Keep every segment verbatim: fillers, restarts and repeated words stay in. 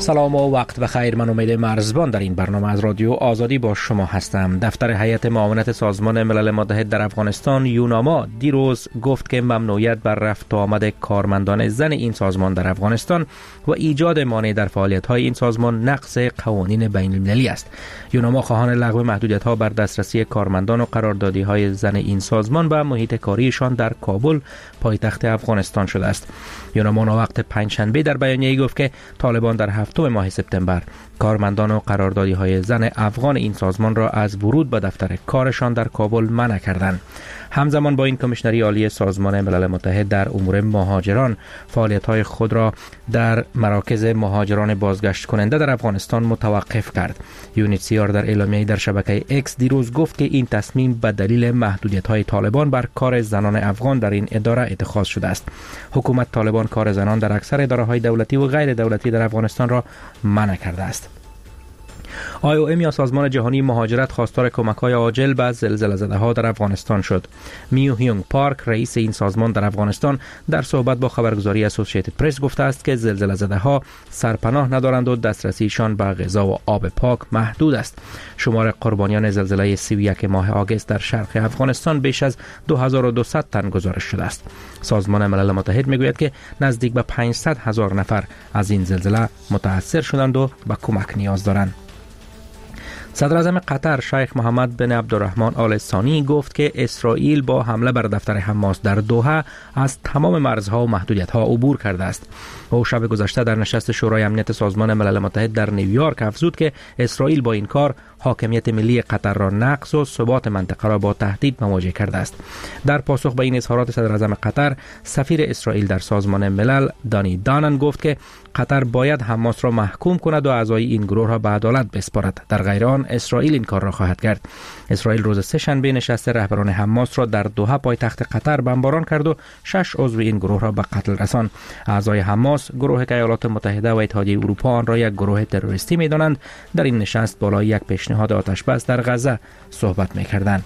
سلام و وقت بخیر. من امید مرزبان در این برنامه از رادیو آزادی با شما هستم. دفتر هیئت معاونت سازمان ملل متحد در افغانستان یوناما دیروز گفت که ممنوعیت بر رفت و آمد کارمندان زن این سازمان در افغانستان و ایجاد مانع در فعالیت‌های این سازمان نقض قوانین بین المللی است. یوناما خواهان لغو محدودیت‌ها بر دسترسی کارمندان و قراردادی‌های زن این سازمان به محیط کاریشان در کابل پایتخت افغانستان شده است. یوناما وقت پنجشنبه در بیانیه‌ای گفت که طالبان در هفتم ماه سپتامبر کارمندان و قراردادی‌های زن افغان این سازمان را از ورود به دفتر کارشان در کابل منع کردند. همزمان با این کمیشنری عالی سازمان ملل متحد در امور مهاجران فعالیت‌های خود را در مراکز مهاجران بازگشت کننده در افغانستان متوقف کرد. یونیسیار در اعلامیه‌ای در شبکه اکس دیروز گفت که این تصمیم به دلیل محدودیت‌های طالبان بر کار زنان افغان در این اداره اتخاذ شده است. حکومت طالبان کار زنان در اکثر اداره‌های دولتی و غیر دولتی در افغانستان را منع کرده است. آی او ام یا سازمان جهانی مهاجرت خواستار کمک‌های عاجل به زلزله‌زده‌ها در افغانستان شد. میو هیونگ پارک رئیس این سازمان در افغانستان در صحبت با خبرگزاری اسوسییتد پرس گفته است که زلزله‌زده‌ها سرپناه ندارند و دسترسیشان به غذا و آب پاک محدود است. شمار قربانیان زلزله سی و یک ماه آگوست در شرق افغانستان بیش از دو هزار و دویست تن گزارش شده است. سازمان ملل متحد میگوید که نزدیک به پانصد هزار نفر از این زلزله متاثر شدند و به کمک نیاز دارند. صدر اعظم قطر شیخ محمد بن عبدالرحمن آل ثانی گفت که اسرائیل با حمله بر دفتر حماس در دوحه از تمام مرزها و محدودیت‌ها عبور کرده است. او شب گذشته در نشست شورای امنیت سازمان ملل متحد در نیویورک افزود که اسرائیل با این کار حاکمیت ملی قطر را نقض و ثبات منطقه را با تهدید مواجه کرده است. در پاسخ به این اظهارات صدر اعظم قطر، سفیر اسرائیل در سازمان ملل دانی دانن گفت که قطر باید حماس را محکوم کند و اعضای این گروه را به عدالت بسپارد. در غیر آن اسرائیل این کار را خواهد کرد. اسرائیل روز سه شنبه نشست رهبران حماس را در دوحه پایتخت قطر بمباران کرد و شش عضو این گروه را به قتل رساند. اعضای حماس گروه که ایالات متحده و اتحادیه اروپا آن را یک گروه تروریستی می‌دانند در این نشست بالای یک پیشنهاد آتش بس در غزه صحبت می‌کردند.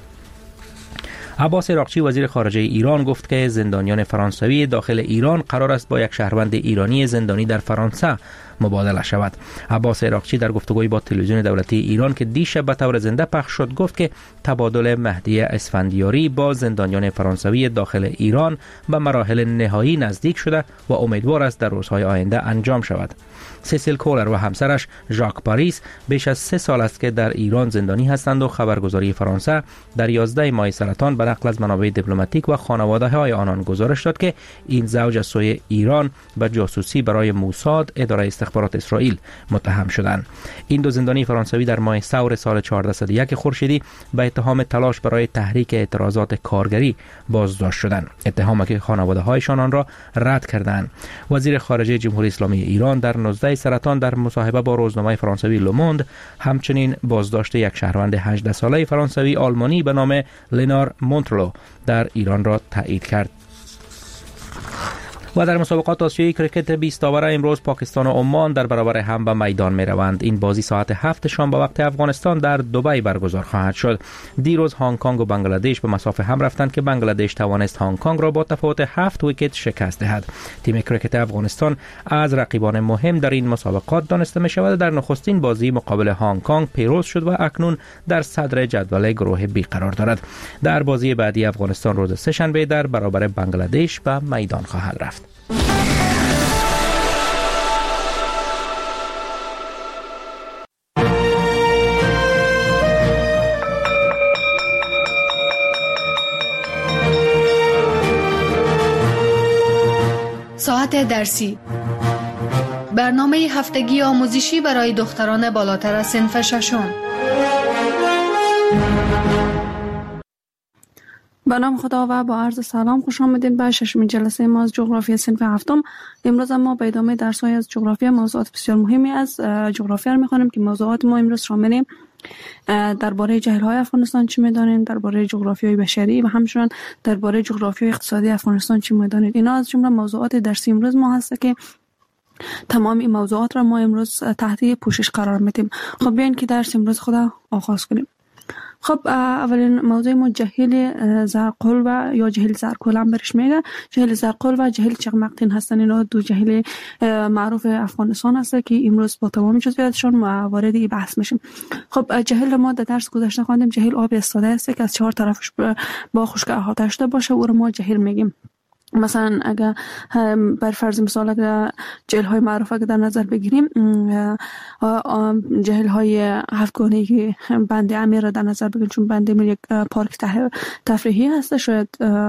عباس عراقچی وزیر خارجه ایران گفت که زندانیان فرانسوی داخل ایران قرار است با یک شهروند ایرانی زندانی در فرانسه مبادله شود. عباس عراقچی در گفتگوی با تلویزیون دولتی ایران که دیشب به طور زنده پخش شد گفت که تبادل مهدی اسفندیاری با زندانیان فرانسوی داخل ایران به مراحل نهایی نزدیک شده و امیدوار است در روزهای آینده انجام شود. سیسیل کولر و همسرش ژاک پاریس بیش از سه سال است که در ایران زندانی هستند و خبرگزاری فرانسه در یازده ماه سرطان به نقل از منابع دیپلماتیک و خانواده‌های آنان گزارش داد که این زوج از سوی ایران به جاسوسی برای موساد اداره استخبارات اسرائیل متهم شدند. این دو زندانی فرانسوی در ماه ثور سال چهارصد و یک خورشیدی به اتهام تلاش برای تحریک اعتراضات کارگری بازداشت شدند. اتهامی که خانواده‌هایشان آن را رد کردند. وزیر خارجه جمهوری اسلامی ایران در نوزده سرطان در مصاحبه با روزنامه فرانسوی لوموند همچنین بازداشت یک شهروند هجده ساله فرانسوی آلمانی به نام لنار مونترلو در ایران را تایید کرد. و در مسابقات آسیایی کرکت بیست داوره امروز پاکستان و عمان در برابر هم به میدان می روند. این بازی ساعت هفت شام به وقت افغانستان در دبی برگزار خواهد شد. دیروز هنگ کنگ و بنگلادش به مسافه هم رفتند که بنگلادش توانست هنگ کنگ را با تفاوت هفت ویکت شکست دهد. تیم کرکت افغانستان از رقیبان مهم در این مسابقات دانسته می شود. در نخستین بازی مقابل هنگ کنگ پیروز شد و اکنون در صدر جدول گروه بی قرار دارد. در بازی بعدی افغانستان روز سه شنبه در برابر بنگلادش به میدان خواهد رفت. ساعت درسی، برنامه هفتگی آموزشی برای دختران بالاتر از صنف ششم. به نام خدا و با عرض سلام خوش آمدید به ششمین جلسه ما از جغرافی صنف هفتم. امروز ما به ادامه درس‌های از جغرافی موضوعات بسیار مهمی از جغرافی را می‌خوانیم که موضوعات ما امروز شامل درباره جهل‌های افغانستان چی می‌دانید، درباره جغرافیای بشری و همچنین درباره جغرافیای اقتصادی افغانستان چی می‌دانید. اینا از جمله موضوعات درسی امروز ما هست که تمام این موضوعات را ما امروز تحت پوشش قرار میدیم. خب بیاین که درس امروز خدا آغاز کنیم. خب اولین موضوع ما جهیل زرقل و یا جهیل زرکل هم برش میگه. جهیل زرقل و جهیل چغمقتین هستن. اینا دو جهیل معروف افغانستان هست که امروز با تمام جزئیاتشون وارد این بحث میشیم. خب جهیل ما در درس گذشته خواندیم جهیل آب استاده است که از چهار طرفش با خشک احاطه شده باشه، او رو ما جهیل میگیم. مثلا اگر بر فرض مثال اگر جهیل های معروفه که در نظر بگیریم، جهیل های هفتگانه‌ای که بند امیر را در نظر بگیریم، چون بند امیر یک پارک تفریحی هست، شاید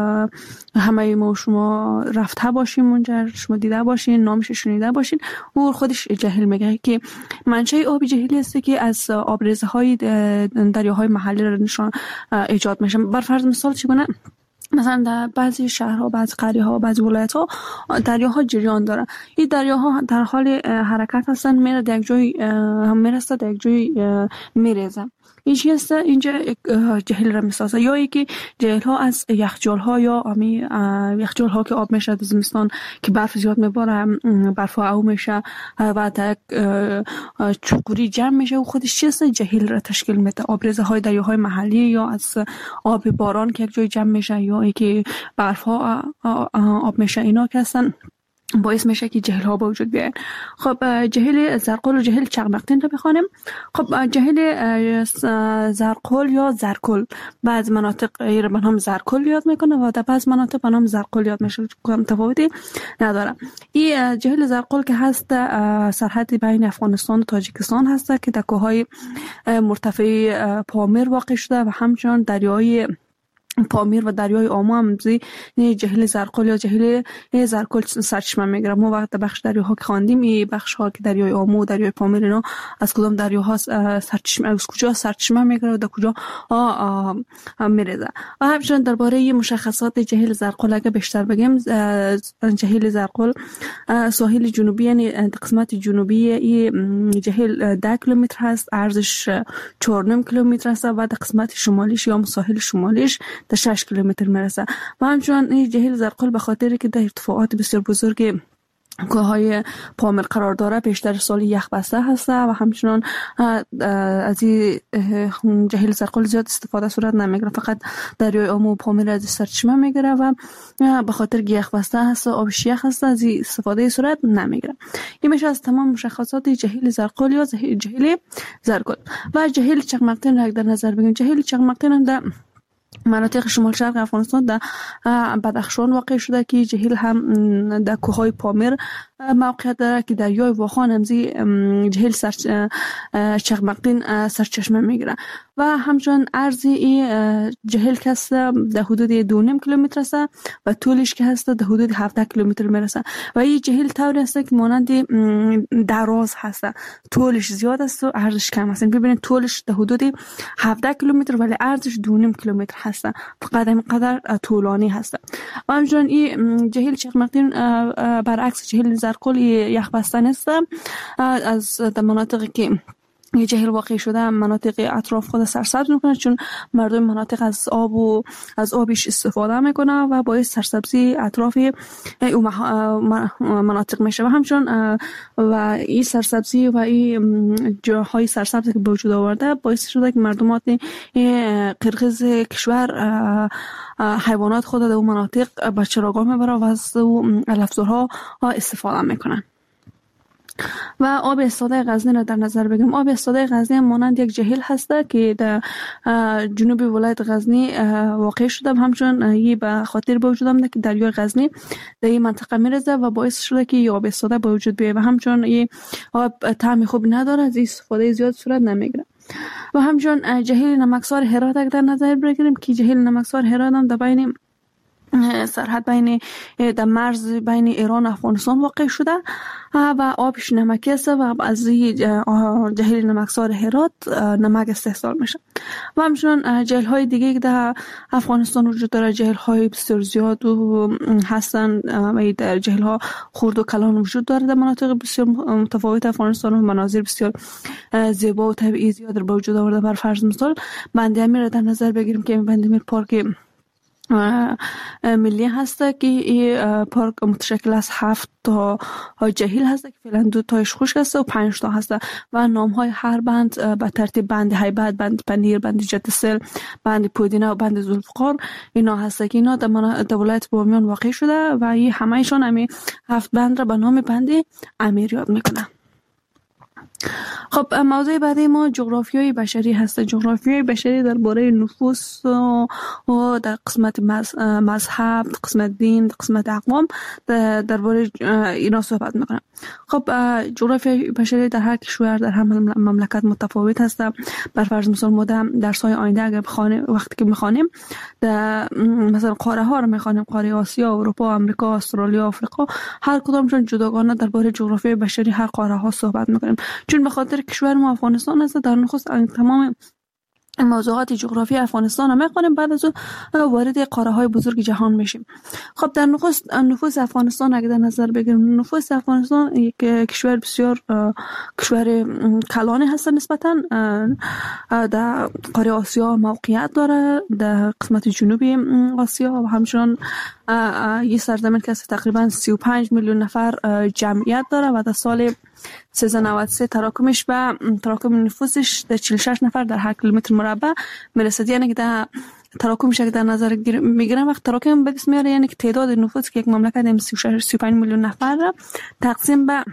همه ما شما رفته باشیم اونجا، شما دیده باشین، نامش شنیده باشین. او خودش جهیل میگه که منشأ آب جهیلی است که از آبریزه های دریاهای محلی را نشان ایجاد میشه. بر فرض مثال چگونه؟ مثلا در بعضی شهرها، بعضی قریه‌ها، بعضی ولایت‌ها دریاها جریان داره. این دریاها در حال حرکت هستن، میره در یک جای هم میرسه، در یک جای میریزه. این چی هست؟ اینجا جهیل را میسازه. یا اینکه جهیل ها از یخچال ها یا امی یخچال ها که آب میشه در زمستان که برف زیاد میباره، برف ها او میشه و در چوکوری جمع میشه و خودش چی هست؟ جهیل را تشکیل میده. آبریزه های دریاهای محلی یا از آب باران که یک جای جمع میشه یا اینکه برف ها آب میشه، اینا که هستن باعث میشه که جهیل ها به وجود بیاین. خب جهیل زرقل و جهیل چغمقتین رو بخوانیم. خب جهیل زرقل یا زرکل بعض مناطق ایره به نام زرکل یاد میکنه و در بعض مناطق به نام زرقل یاد میشه، تفاوتی نداره. این جهیل زرقل که هست سرحد بین افغانستان و تاجیکستان هست که در کوههای مرتفع پامیر واقع شده و همچنان دریای پامیر و دریای آمو هم زی جهیل زرقل یا جهیل زرکل سرچشمه میگیره. ما وقت بخش دریاها که خواندیم، این بخش ها که دریای آمو و دریای پامیر اینا از کدام دریاها سرچشمه، از کجا سرچشمه میگیره و در کجا میریزه. و همچنین درباره مشخصات جهیل زرقل اگه بیشتر بگیم، جهیل زرقل ساحل جنوبی یعنی قسمت جنوبی این جهیل ده کیلومتر هست، عرضش چهار و نیم کیلومتر است و در قسمت شمالیش یا ساحل شمالیش تا شش کیلومتر میرسه. و همچنان این جهیل زرقل به خاطر که در ارتفاعات بسیار بزرگ کوههای پامیر قرار داره بیشتر سال یخ بسته هست و همچنان از این جهیل زرقل زیاد استفاده صورت نمیگیره، فقط دریای آمو و پامیر از سرچشمه میگیره و به خاطر که یخ بسته هست، آبش یخ هست، از این استفاده صورت نمیگیره. این میشه از تمام مشخصات جهیل زرقل یا جهیل زرکل. و جهیل چغمقتین را در نظر بگیریم. جهیل چغمقتین هم در مناطق شمال شرق افغانستان در بدخشان واقع شده که جهیل هم در کوههای پامیر موقعیت داره که دریای واخان همزی جهیل سر چغمقتین سرچشمه میگیره و همچنان عرض این جهیل که هست در حدود دو و نیم کیلومتر است و طولش که هست در حدود هفده کیلومتر میرسه و این جهیل طوری است که مانند دراز هست، طولش زیاد است و عرضش کم است. ببینید طولش در حدود هفده کیلومتر ولی عرضش دو و نیم کیلومتر هست، فقط اینقدر طولانی هست. و همچنان این جهیل چغمقتین برعکس جهیل زرکل یخ بسته نیست. از در مناطقی که یه جهیل واقع شده مناطق اطراف خود سرسبز میکنه، چون مردم مناطق از آب و از آبش استفاده میکنه و باعث سرسبزی اطراف اون مناطق میشه. و همچنان و این سرسبزی و این جاهای سرسبز که به وجود آورده باعث شده که مردمات قرقیز کشور حیوانات خود در اون مناطق به چراگاه میبره و از اون علفزارها استفاده میکنن. و آب استاده غزنی را در نظر بگیریم. آب استاده غزنی مانند یک جهیل هست که در جنوب ولایت غزنی واقع شده، همچنان این به خاطر به وجود آمده که دریای غزنی در این منطقه میرزه و باعث شده که آب استاده به وجود بیاید و همچنان این آب طعم خوب نداره، از استفاده زیاد صورت نمیگیره. و همچنان جهیل نمکسار هرات در نظر بگیریم که جهیل نمکسار هرات هم در بین سرحد بین در مرز بین ایران و افغانستان واقع شده و آبش نمکی است و از جهیل نمکسار هرات نمک استحصال میشه. و همچنان جهیل های دیگه که در افغانستان وجود داره، جهیل های بسیار زیاد و هستن و در جهیل ها خرد و کلان وجود داره در مناطق بسیار متفاوت افغانستان و مناظر بسیار زیبا و طبیعی زیاد به وجود آورده. بر فرض مثال بند امیر در نظر بگیریم که بند امیر پارک ملی هست که این پارک متشکل از هفت تا جهیل هست که فعلا دو تایش خشک است و پنج تا هست و نام های هر بند به ترتیب بند هیبت، بند پنیر، بند جدسل، بند پودینه و بند ذوالفقار اینا هست که اینا در ولایت بامیان واقع شده و این همهشان همین هفت بند را به نام بند امیر یاد میکنه. خب موضوع بعدی ما جغرافیای بشری هست. جغرافیای بشری درباره نفوس و در قسمت مذهب، قسمت دین، قسمت اقوام درباره اینا صحبت میکنم. خب جغرافیای بشری در هر کشور در هر مملکت متفاوت هست. بر فرض مثال ما در درس‌های آینده اگر بخوانیم وقتی که میخوانیم مثلا قاره ها رو میخوانیم، قاره آسیا، اروپا، آمریکا، استرالیا، آفریقا، هر کدامشون جداگانه درباره جغرافیای بشری هر قاره ها صحبت میکنیم. چون به خاطر کشور ما افغانستان است در نخست تمام موضوعات جغرافی افغانستان رو میخوانیم، بعد از اون وارد قاره های بزرگ جهان میشیم. خب در نخست نفوس افغانستان اگر در نظر بگیریم، نفوس افغانستان یک کشور بسیار کشور کلانی هست نسبتا. در قاره آسیا موقعیت داره، در قسمت جنوبی آسیا و همچنان یه سرزمین که تقریبا سی و پنج میلیون نفر جمعیت داره و در سال سیزده نود و سه تراکمش به تراکم نفوسش در چهل و شش نفر در هر کیلومتر مربع میرسد. یعنی که در تراکمش که در نظر میگیرن وقت تراکم به دست میاره، یعنی که تعداد نفوس که یک مملکت سی و شش سی و پنج میلیون نفر را تقسیم به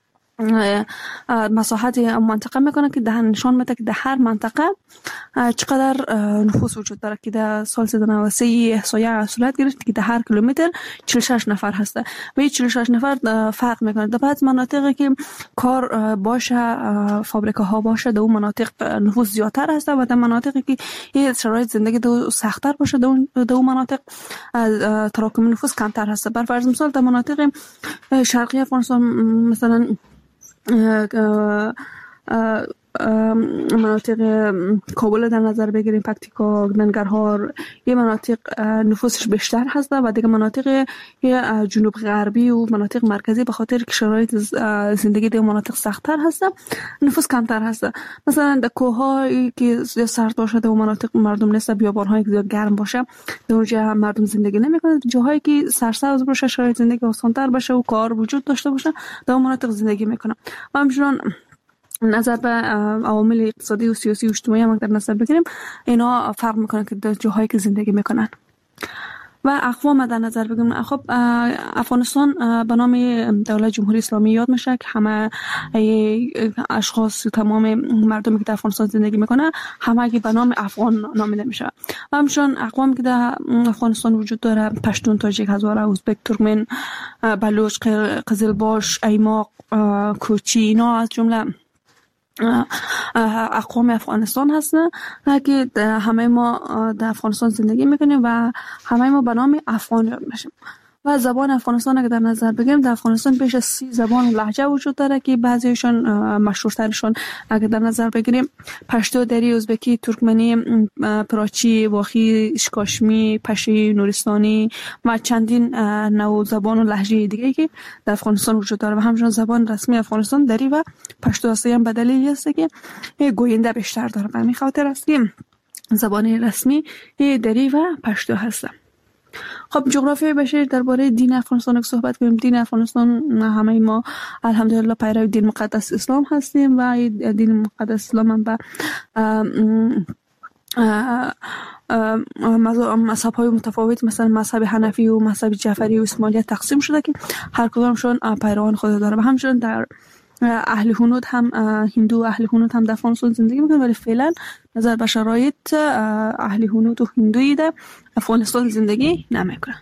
مساحت منطقه میکنه که ده نشان میده که در هر منطقه چقدر نفوس وجود داره که در سال سیزده نود و سه احصایه صورت گرفت که در هر کیلومتر چهل و شش نفر هست و این چهل و شش نفر فرق میکنه. در بعض مناطقی که کار باشه، فابریکه ها باشه، در اون مناطق نفوس زیادتر هست و در مناطقی که این شرایط زندگی در سختتر باشه در اون مناطق تراکم نفوس کمتر هست. بر فرض مثال در مناطق شرقی افغانستان مثلا مناطق کابل در نظر بگیریم، پکتیکا، ننگرهار، یه مناطق نفوسش بیشتر هست و دیگه مناطق جنوب غربی و مناطق مرکزی به خاطر که شرایط زندگی در مناطق سخت‌تر هست نفوس کمتر هست. مثلا در کوه‌هایی که سرد باشه در مناطق مردم نیست، بیابان‌هایی که زیاد گرم باشه در اونجا مردم زندگی نمی‌کنن. جاهایی که سرسبز باشه، شرایط زندگی آسان‌تر باشه و کار وجود داشته باشه در مناطق زندگی می‌کنن. و همچنین نظر به عوامل اقتصادی و سیاسی و اجتماعی هم در نظر بگیریم، اینا فرق میکنن که در جاهایی که زندگی میکنن. و اقوام در نظر بگیریم، خب افغانستان به نام دولت جمهوری اسلامی یاد میشه که همه اشخاص، تمام مردمی که در افغانستان زندگی میکنه همه به نام افغان نامیده میشه. و همچنین اقوام که در افغانستان وجود داره، پشتون، تاجیک، هزاره، ازبک، ترکمن، بلوچ، قزلباش، ایماق، کوچی، اینا از جمله اقوام افغانستان هستن که همه ما در افغانستان زندگی میکنیم و همه ما به نام افغان یاد میشیم. و زبان افغانستان اگه در نظر بگیریم، در افغانستان بیش از سی زبان و لهجه وجود داره که بعضیشون مشهورترشون اگه در نظر بگیریم پشتو، دری، ازبکی، ترکمنی، پراچی، واخی، اشکاشمی، پشی، نورستانی و چندین نوع زبان و لهجه دیگه که در افغانستان وجود داره. و همچنین زبان رسمی افغانستان دری و پشتو است. هم به دلیلی است که گوینده بیشتر داره. به همین خاطر است که زبان رسمی دری و پشتو هست. خب جغرافیای بشری درباره دین افغانستان که صحبت کنیم، دین افغانستان همه ما الحمدلله پیرو دین مقدس اسلام هستیم و دین مقدس اسلام هم به مذهب های متفاوت مثلا مذهب حنفی و مذهب جعفری و اسماعیلیت تقسیم شده که هر کدامشون پیروان خود داره. و همچنین در اهل هنود هم هندو و اهل هنود هم در افغانستان زندگی میکنن، ولی فعلا نظر به شرایط اهل هنود و هندویی در افغانستان زندگی نمیکنن.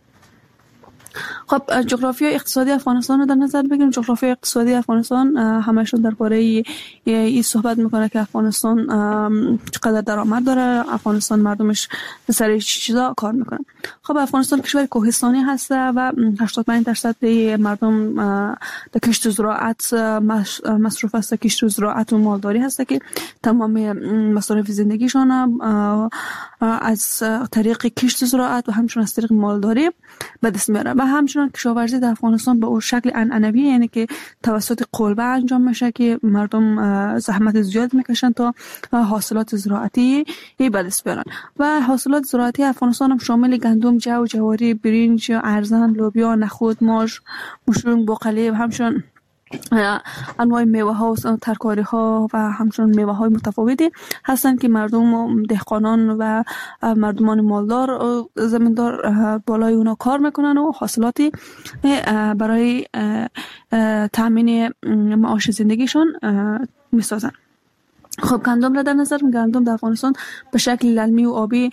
خب جغرافیای اقتصادی افغانستان رو در نظر بگیریم. جغرافیای اقتصادی افغانستان همشون درباره این صحبت میکنه که افغانستان چقدر درآمد داره، افغانستان مردمش سر چیزا کار میکنن. خب افغانستان کشور کوهستانی هست و هشتاد و پنج درصد مردم در کشت و زراعت مصروف است. کشت و زراعت و مالداری هست که تمام مصارف زندگیشون از طریق کشت و زراعت و همچنین از طریق مالداری به دست میاره. و همچنین همچنین کشاورزی در افغانستان به اون شکل عنعنوی، یعنی که توسط قلبه انجام میشه که مردم زحمت زیاد میکشن تا حاصلات زراعتی به دست بیارن. و حاصلات زراعتی افغانستان هم شامل گندم، جو، جواری، برنج، ارزن، لوبیا، نخود، ماش، مشروم، بقالی و همچنین انواع میوه ها و ترکاری ها و همچنین میوه های متفاوتی هستند که مردم دهقانان و مردمان مالدار زمیندار بالای اونا کار میکنن و حاصلاتی برای تامین معاش زندگیشان میسازن. خب گندم را در نظر می گندم در افغانستان به شکل للمی و آبی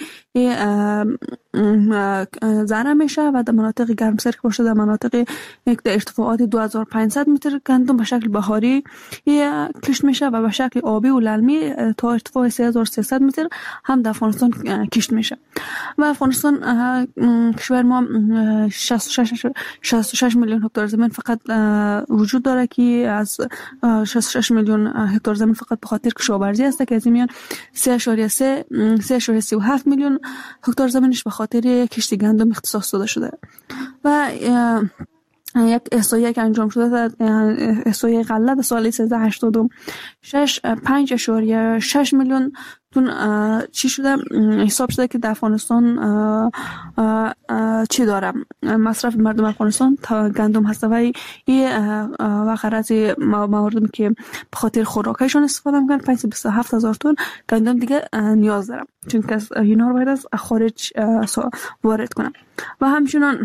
زرع میشه و در مناطق گرمسیر که باشه در مناطق در ارتفاعات دو هزار و پانصد متر گندم به شکل بهاری کشت میشه و به شکل آبی و للمی تا ارتفاع سه هزار و سیصد متر هم در افغانستان کشت میشه. و افغانستان کشور ما شصت و شش میلیون هکتار زمین فقط وجود داره که از شصت و شش میلیون هکتار زمین فقط به خاطر کشاورزی است که از این میان سه اشاریه سی و هفت میلیون هکتار زمینش به خاطر کشت گندم اختصاص داده شده. و یک احصایه که انجام شده احصایه غله سال سیزده هشتاد و شش پنج اشاریه شش میلیون تون چی شده حساب شده که در افغانستان چی داره مصرف مردم افغانستان تا گندم هست و این و غرض مواردی که به خاطر خوراکیشون استفاده میکنن پنجصد و بیست و هفت هزار تن گندم دیگه نیاز دارم چون که اینا رو باید از خارج وارد کنم. و همچنین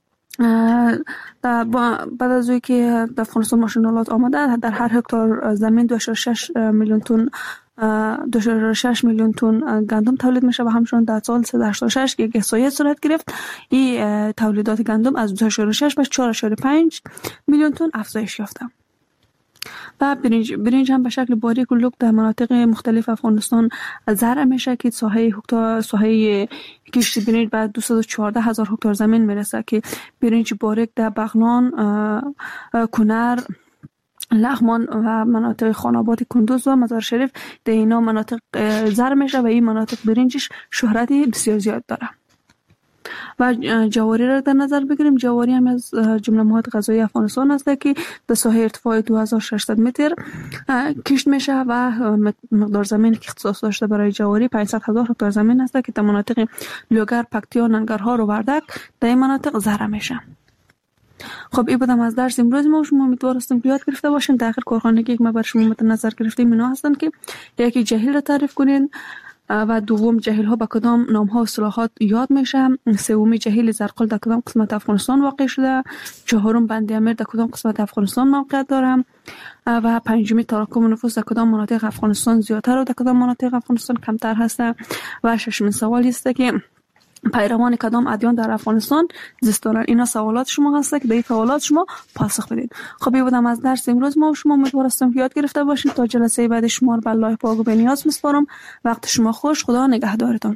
بعد از اوی که در افغانستان ماشینالات آمده در هر هکتار زمین دو و شش میلیون تن دو و شش میلیون تن گندم تولید میشه و همچنین در سال سیصد و هشتاد و شش که یک احصایه صورت گرفت این تولیدات گندم از دو و شش به چهار و پنج میلیون تن افزایش یافته. و برنج برنج هم به شکل باریک و لوک در مناطق مختلف افغانستان زرع میشه که ساحه هکتار ساحه کشت برنج بعد دویست و چهارده هزار هکتار زمین میرسه که برنج باریک در بغلان، کنر، لغمان و مناطق خاناباد کندوز و مزار شریف در اینا مناطق زرع میشه و این مناطق برنجش شهرتی بسیار زیاد داره. و جواری را در نظر بگیریم. جواری هم از جمله مواد غذایی افغانستان است که در ساحه ارتفاع دو هزار و ششصد متر کشت میشه و مقدار زمین که اختصاص داشته برای جواری پانصد هزار هکتار زمین است که در مناطق لوگر، پکتیا، ننگرهار و وردک در این مناطق زرع میشه. خب این بودم از درس امروز ما. شما امیدوار هستم که یاد گرفته باشین. در آخر کارخانگی که ما بر شما مد نظر گرفتیم اینا هستن که یکی جهیل را تعریف کنین و دوم جهیل ها با کدام نام ها و اصطلاحات یاد میشه، سومی جهیل زرقل در کدام قسمت افغانستان واقع شده، چهارم بند امیر در کدام قسمت افغانستان موقعیت داره و پنجمی تراکم نفوس در کدام مناطق افغانستان زیادتر و در کدام مناطق افغانستان کمتر هسته و ششمین سوال است که پیروان کدام ادیان در افغانستان زیست دارن. اینا سوالات شما هست که به این سوالات شما پاسخ بدید. خب این بودم از درس امروز ما. شما امیدوار هستم که یاد گرفته باشین. تا جلسه بعد شما رو به الله پاک و بنیاز میسپارم. وقت شما خوش. خدا نگهدارتان.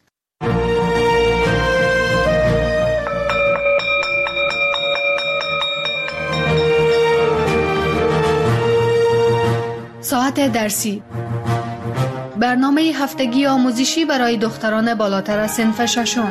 ساعت درسی، برنامه هفتگی آموزشی برای دختران بالاتر از صنف ششم.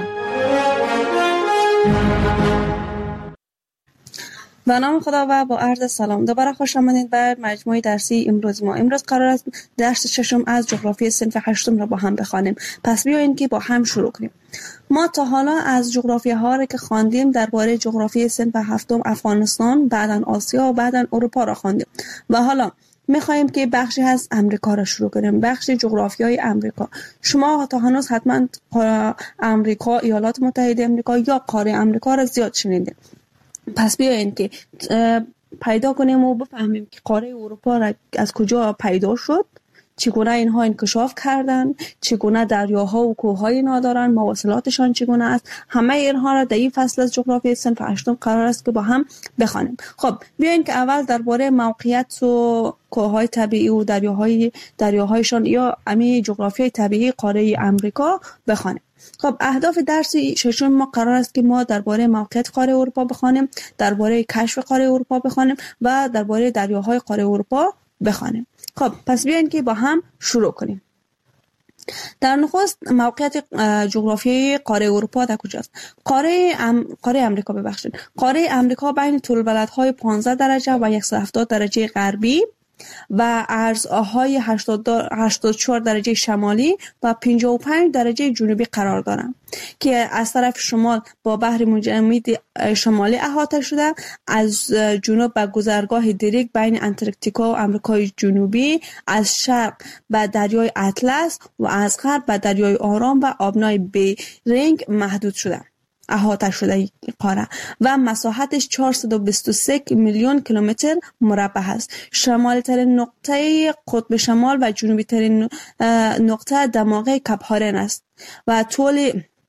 به نام خدا و با عرض سلام دوباره خوش آمدید به مجموعه درسی امروز ما. امروز قرار است درس ششم از جغرافی صنف هشتم را با هم بخوانیم. پس بیایید که با هم شروع کنیم. ما تا حالا از جغرافیه ها را که خواندیم درباره جغرافی صنف هفتم افغانستان، بعداً آسیا و بعداً اروپا را خواندیم و حالا میخوایم که بخشی از امریکا را شروع کنیم. بخش جغرافیای امریکا. شما تا هنوز حتما امریکا، ایالات متحده امریکا یا قاره امریکا را زیاد شنیدید. پس بیایید که پیدا کنیم و بفهمیم که قاره اروپا را از کجا پیدا شد، چگونه اینها انکشاف کردن، چگونه دریاها و کوههای اینا دارن، مواصلاتشان چگونه است. همه اینها را در این فصل از جغرافی صنف هشتم قرار است که با هم بخوانیم. خب بیاین که اول درباره موقعیت و کوههای طبیعی و دریاهای دریاهایشان یا امی جغرافیای طبیعی قاره امریکا بخوانیم. خب اهداف درس ششم ما قرار است که ما درباره موقعیت قاره اروپا بخوانیم، درباره کشف قاره اروپا بخوانیم و درباره دریاهای قاره اروپا بخوانیم. خب پس بیاین که با هم شروع کنیم. در نخست موقعیت جغرافیایی قاره اروپا در کجاست؟ قاره ام... قاره امریکا ببخشید. قاره امریکا بین طول بلدهای پانزده درجه و صد و هفتاد درجه غربی و عرضهای هشتاد و چهار درجه شمالی و پنجاه و پنج درجه جنوبی قرار دارند که از طرف شمال با بحر متجمد شمالی احاطه شده. از جنوب به گذرگاه دریک بین انتارکتیکا و آمریکای جنوبی، از شرق به دریای اطلس و از غرب به دریای آرام و آبنای بیرینگ محدود شده احاطه شده قاره و مساحتش چهارصد و بیست و سه میلیون کیلومتر مربع است. شمالی ترین نقطه قطب شمال و جنوبی ترین نقطه دماغه کپ هارن است و طول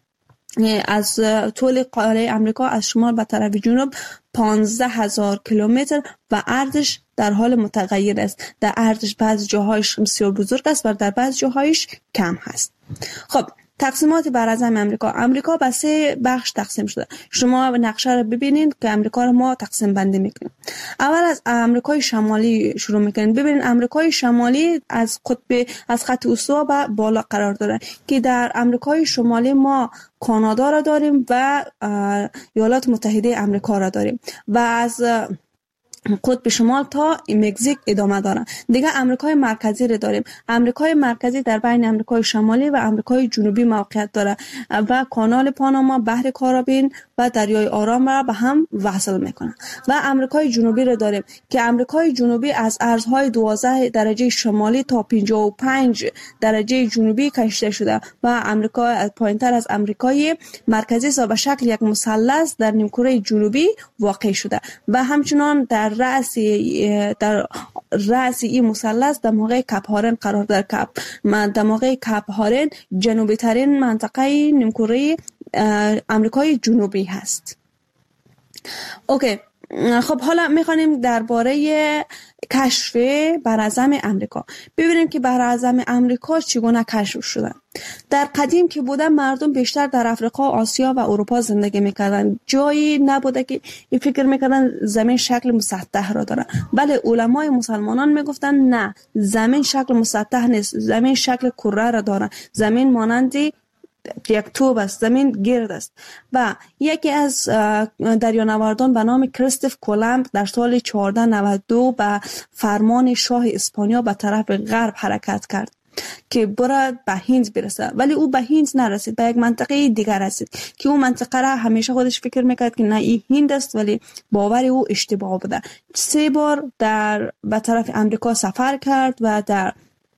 از طول قاره امریکا از شمال به طرف جنوب پانزده هزار کیلومتر و عرضش در حال متغیر است. در عرضش بعض جاهایش بسیار بزرگ است و در بعض جاهایش کم هست. خب تقسیمات براعظم امریکا. امریکا به سه بخش تقسیم شده. شما نقشه رو ببینید که امریکا رو ما تقسیم بندی میکنیم. اول از امریکای شمالی شروع میکنیم. ببینید امریکای شمالی از قطب از خط استوا به بالا قرار داره که در امریکای شمالی ما کانادا را داریم و ایالات متحده امریکا را داریم و از قطب شمال تا مکزیک ادامه دارن. دیگه امریکای مرکزی رو داریم. امریکای مرکزی در بین امریکای شمالی و امریکای جنوبی موقعیت داره و کانال پاناما، بحر کارائیب و دریای آرام را به هم وصل میکنه. و امریکای جنوبی رو داریم که امریکای جنوبی از ارزهای دوازده درجه شمالی تا پنجاه و پنج درجه جنوبی کشیده شده و امریکا پایینتر از امریکای مرکزی است به شکل یک مثلث در نیمکره جنوبی واقع شده و همچنان در رأس در رأس این مثلث دماغه کپ هارن قرار داره. کپ من دماغه کپ هارن جنوبی ترین منطقه نیمکره امریکای جنوبی هست. اوکی، خب حالا میخوانیم درباره کشف براعظم امریکا. ببینیم که براعظم امریکا چگونه کشف شده. در قدیم که بوده مردم بیشتر در افریقا، آسیا و اروپا زندگی میکردن. جایی نبوده که این فکر میکردن زمین شکل مسطح را داره. بله، علمای مسلمانان میگفتن نه، زمین شکل مسطح نیست، زمین شکل کره را داره. زمین مانند یک توپ است، زمین گرد است. و یکی از دریانوردان به نام کریستوف کولومب در سال چهارصد و نود و دو به فرمان شاه اسپانیا به طرف غرب حرکت کرد که برد به هند برسه، ولی او به هند نرسید، به یک منطقه دیگر رسید که اون منطقه را همیشه خودش فکر میکرد که نه این هند است، ولی باور او اشتباه بوده. سه بار در به طرف امریکا سفر کرد و در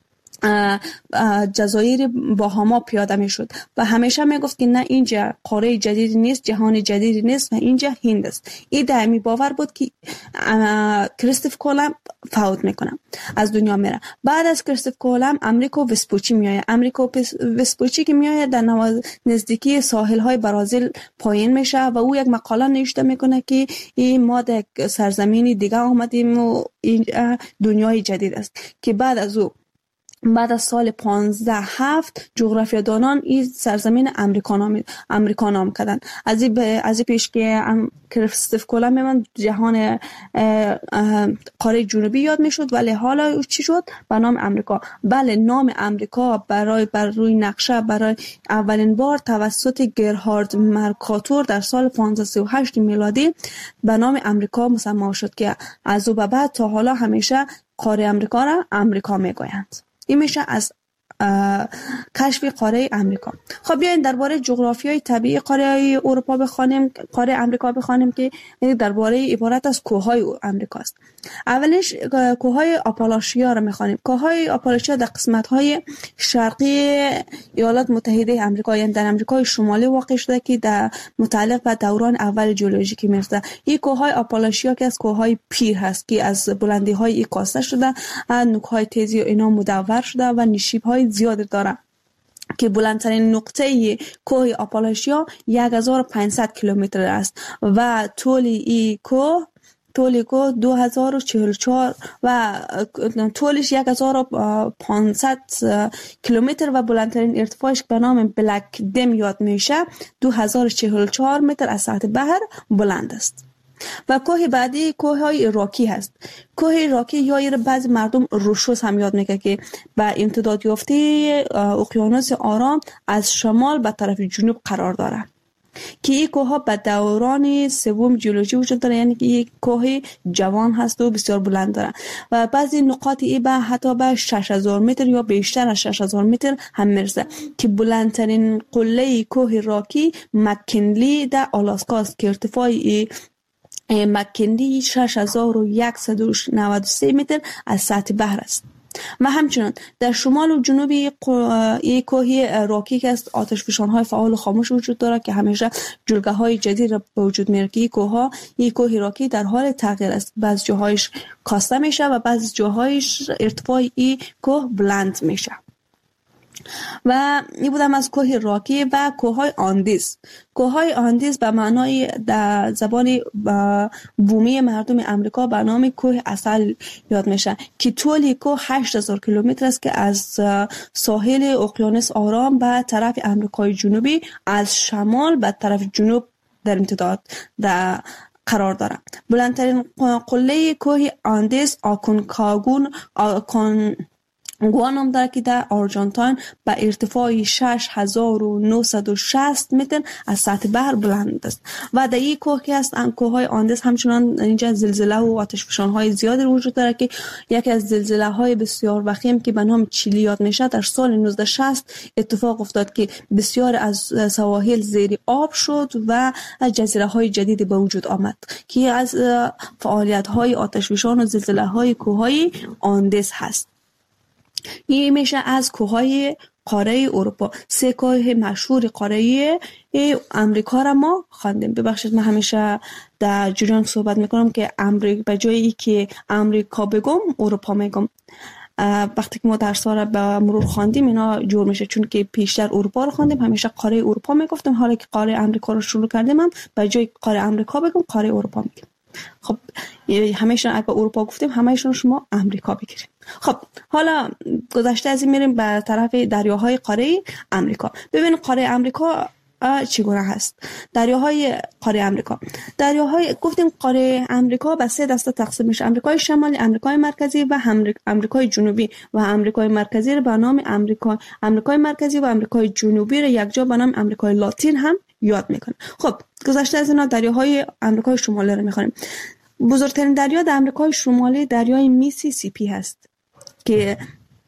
جزایر باهاما پیاده می شد و همیشه می گفت که نه اینجا قاره جدیدی نیست، جهان جدیدی نیست و اینجا هند است. این دائمی باور بود که کریستوف کولومب فوت میکنه، از دنیا میره. بعد از کریستوف کولومب امریکو وسپوچی میآید. امریکو وسپوچی که میآید در نزدیکی ساحل های برازیل پایین میشه و او یک مقاله نوشته میکنه که این ما در سرزمینی دیگه آمدیم و این دنیای جدید است. که بعد از او بعد از سال پانزده هفت جغرافیادانان این سرزمین امریکا نام امریکا نام کردن. از این از این پیش که کریستوف کولومب من جهان قاره جنوبی یاد میشد، ولی حالا چی شد؟ به نام امریکا. بله، نام امریکا برای بر روی نقشه برای اولین بار توسط گرهارد مرکاتور در سال پانزده سی و هشت میلادی به نام امریکا مسمى شد که از او به بعد تا حالا همیشه قاره امریکا را امریکا میگویند. این میشه از کشف قاره امریکا. خب بیاین درباره جغرافیای طبیعی قاره اروپا بخوانیم، قاره امریکا بخوانیم که درباره عبارت از کوههای امریکا است. اولش کوههای آپالاشیا را میخوانیم. کوههای آپالاشیا در قسمت‌های شرقی ایالات متحده آمریکا، یعنی در آمریکای شمالی واقع شده که در متعلق به دوران اول ژئولوژیکی میرسه. این کوههای آپالاشیا که از کوههای پیر هست که از بلندی‌های ای کاسته شده، نوک‌های تیزی و اینا مدور شده و نشیب‌های زیاد داره که بلندترین نقطه کوه آپالاشیا یک هزار و پانصد کیلومتر است و طول این کوه طول کوه دو هزار و چهل و چهار و طولش یک هزار و پانصد کیلومتر و بلندترین ارتفاعش به نام بلک دم یاد میشه دو هزار و چهل و چهار متر از سطح بحر بلند است. و کوه بعدی کوه های راکی هست. کوه راکی یا ایر بعض مردم روشوس هم یاد میگه که با امتداد یافته اقیانوس آرام از شمال به طرف جنوب قرار داره که این کوه ها به دوران سوم جیولوژی وجود داره، یعنی که یک کوه جوان هست و بسیار بلند داره و بعضی نقاط ای به حتی به شش هزار متر یا بیشتر از شش هزار متر هم میرسه که بلندترین قله کوه راکی مکنلی در آلاسکا است که ارتفاع مکنلی شش هزار و صد و نود و سه متر از سطح بحر است. و همچنان در شمال و جنوب یک کوه راکی که است آتشفشان‌های فعال و خاموش وجود داره که همیشه جلگه‌های جدید را به وجود میاره که این کوه یک کوه راکی در حال تغییر است. بعض جاهایش کاسته میشه و بعض جاهایش ارتفاع این کوه بلند میشه. و این بودم از کوه راکی و کوههای آندیز. کوههای آندیز به معنای در زبان بومی مردم امریکا به نام کوه عسل یاد میشه که طول کوه هشت هزار کیلومتر است که از ساحل اقیانوس آرام به طرف امریکای جنوبی از شمال به طرف جنوب در امتداد در قرار دارد. بلندترین قله کوه آندیز آکونکاگون آکون گوانم داره که در آرژانتین به ارتفاع شش هزار و نهصد و شصت متر از سطح بحر بلند است و در این کوه که است کوههای آندیز همچنان اینجا زلزله و آتشفشان‌های زیادی وجود داره که یکی از زلزله‌های بسیار وخیم که به نام چیلی یاد میشه در سال نوزده شصت اتفاق افتاد که بسیار از سواحل زیر آب شد و جزیره‌های جدیدی به وجود آمد که از فعالیت‌های آتشفشان و زلزله‌های کوههای آندیز هست. این میشه از کوههای قاره اروپا. سه کوه مشهور قاره امریکا را ما خواندیم. ببخشید من همیشه در جریان صحبت میکنم که امریکا به جایی که امریکا بگم اروپا میگم. وقتی که ما درس را به مرور خواندیم اینا جور میشه، چون که پیشتر اروپا رو خواندیم همیشه قاره اروپا میگفتیم، حالا که قاره امریکا رو شروع کردیم هم به جای قاره امریکا بگم قاره اروپا میگیم. خب همیشه اگه اروپا گفتیم همه‌شون شما امریکا بگیرید. خب حالا گذشته از این میریم به طرف دریاهای قاره امریکا. ببینید قاره امریکا چگونه هست. دریاهای قاره امریکا دریاهای گفتیم قاره امریکا به سه دسته تقسیم میشه: امریکای شمالی، امریکای مرکزی و امریکای جنوبی. و امریکای مرکزی رو به نام امریکا امریکای مرکزی و امریکای جنوبی رو یکجا به نام امریکای لاتین هم یاد میکنه. خب گذشته از اینا دریاهای امریکای شمالی رو میخونیم. بزرگترین دریا در امریکای شمالی دریای میسیسیپی هست که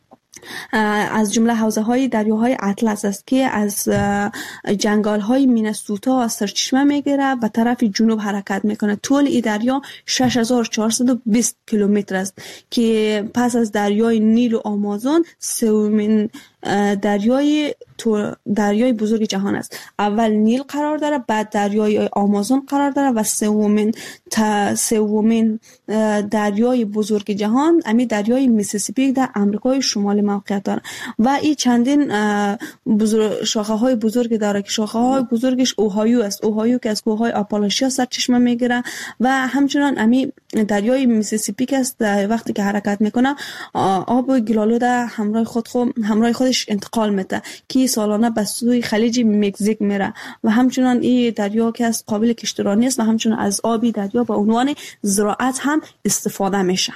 از جمله حوزه های دریاهای اطلس است که از جنگل های مینسوتا سرچشمه میگیره و طرف جنوب حرکت میکنه. طول این دریا شش هزار و چهارصد و بیست کیلومتر است که پس از دریای نیل و آمازون سومین دریای دریای بزرگ جهان است. اول نیل قرار داره، بعد دریای آمازون قرار داره و سومین تا سومین دریای بزرگ جهان امی دریای میسیسیپی در امریکای شمالی موقعیت داره و این چندین بزرگ شاخه های بزرگ داره که شاخه های بزرگش اوهایو است. اوهایو که از کوههای آپالاشیا سرچشمه میگیره و همچنان امی دریای میسیسیپی که است وقتی که حرکت میکنه آب گلالود همراه خود خود همراه خودش انتقال میده که سالانه به سوی خلیج مکزیک میره و همچنان این دریا که از قابل کشتیرانی است و همچنان از آبی دریا به عنوان زراعت هم استفاده میشه.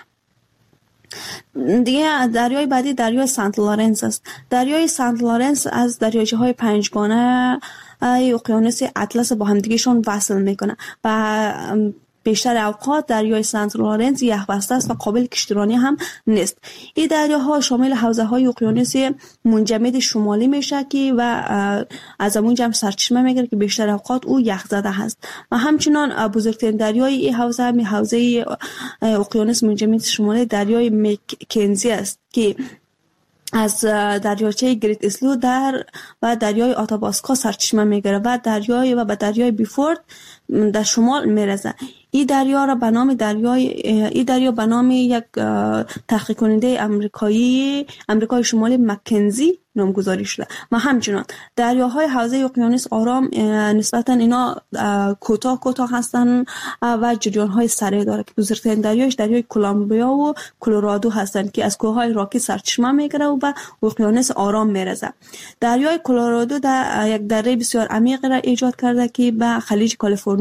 دیگه دریای بعدی دریای سنت لارنس است. دریای سنت لارنس از دریاچه های پنجگانه اقیانوس اطلس با همدیگهشون وصل میکنه و بیشتر اوقات دریای سنت لارنس یخبسته است و قابل کشتیرانی هم نیست. این دریاها شامل حوزه های اقیانوس منجمد شمالی میشه که و از اونجا هم سرچشمه میگیره که بیشتر اوقات او یخ زده هست و همچنان بزرگترین دریای این حوزه می حوزه اقیانوس منجمد شمالی دریای مکنزی است که از دریاچه گریت اسلو در و دریای آتاباسکا سرچشمه میگیره و دریای و به دریای بیفورد در شمال میرسه. این دریا را به نام دریای این دریا به نام یک تحقیق کننده آمریکایی آمریکای شمالی مکنزی نامگذاری شده و همچنان دریاهای حوزه اقیانوس آرام نسبتا اینا کوتاه کوتاه هستن و جریان‌های سریع داره که بزرگترین دریاش دریای کلمبیا و کلرادو هستند که از کوههای راکی سرچشمه میگیره و به اقیانوس آرام میرسه. دریای کلرادو در یک دره بسیار عمیق را ایجاد کرده که به خلیج کالیفرنیا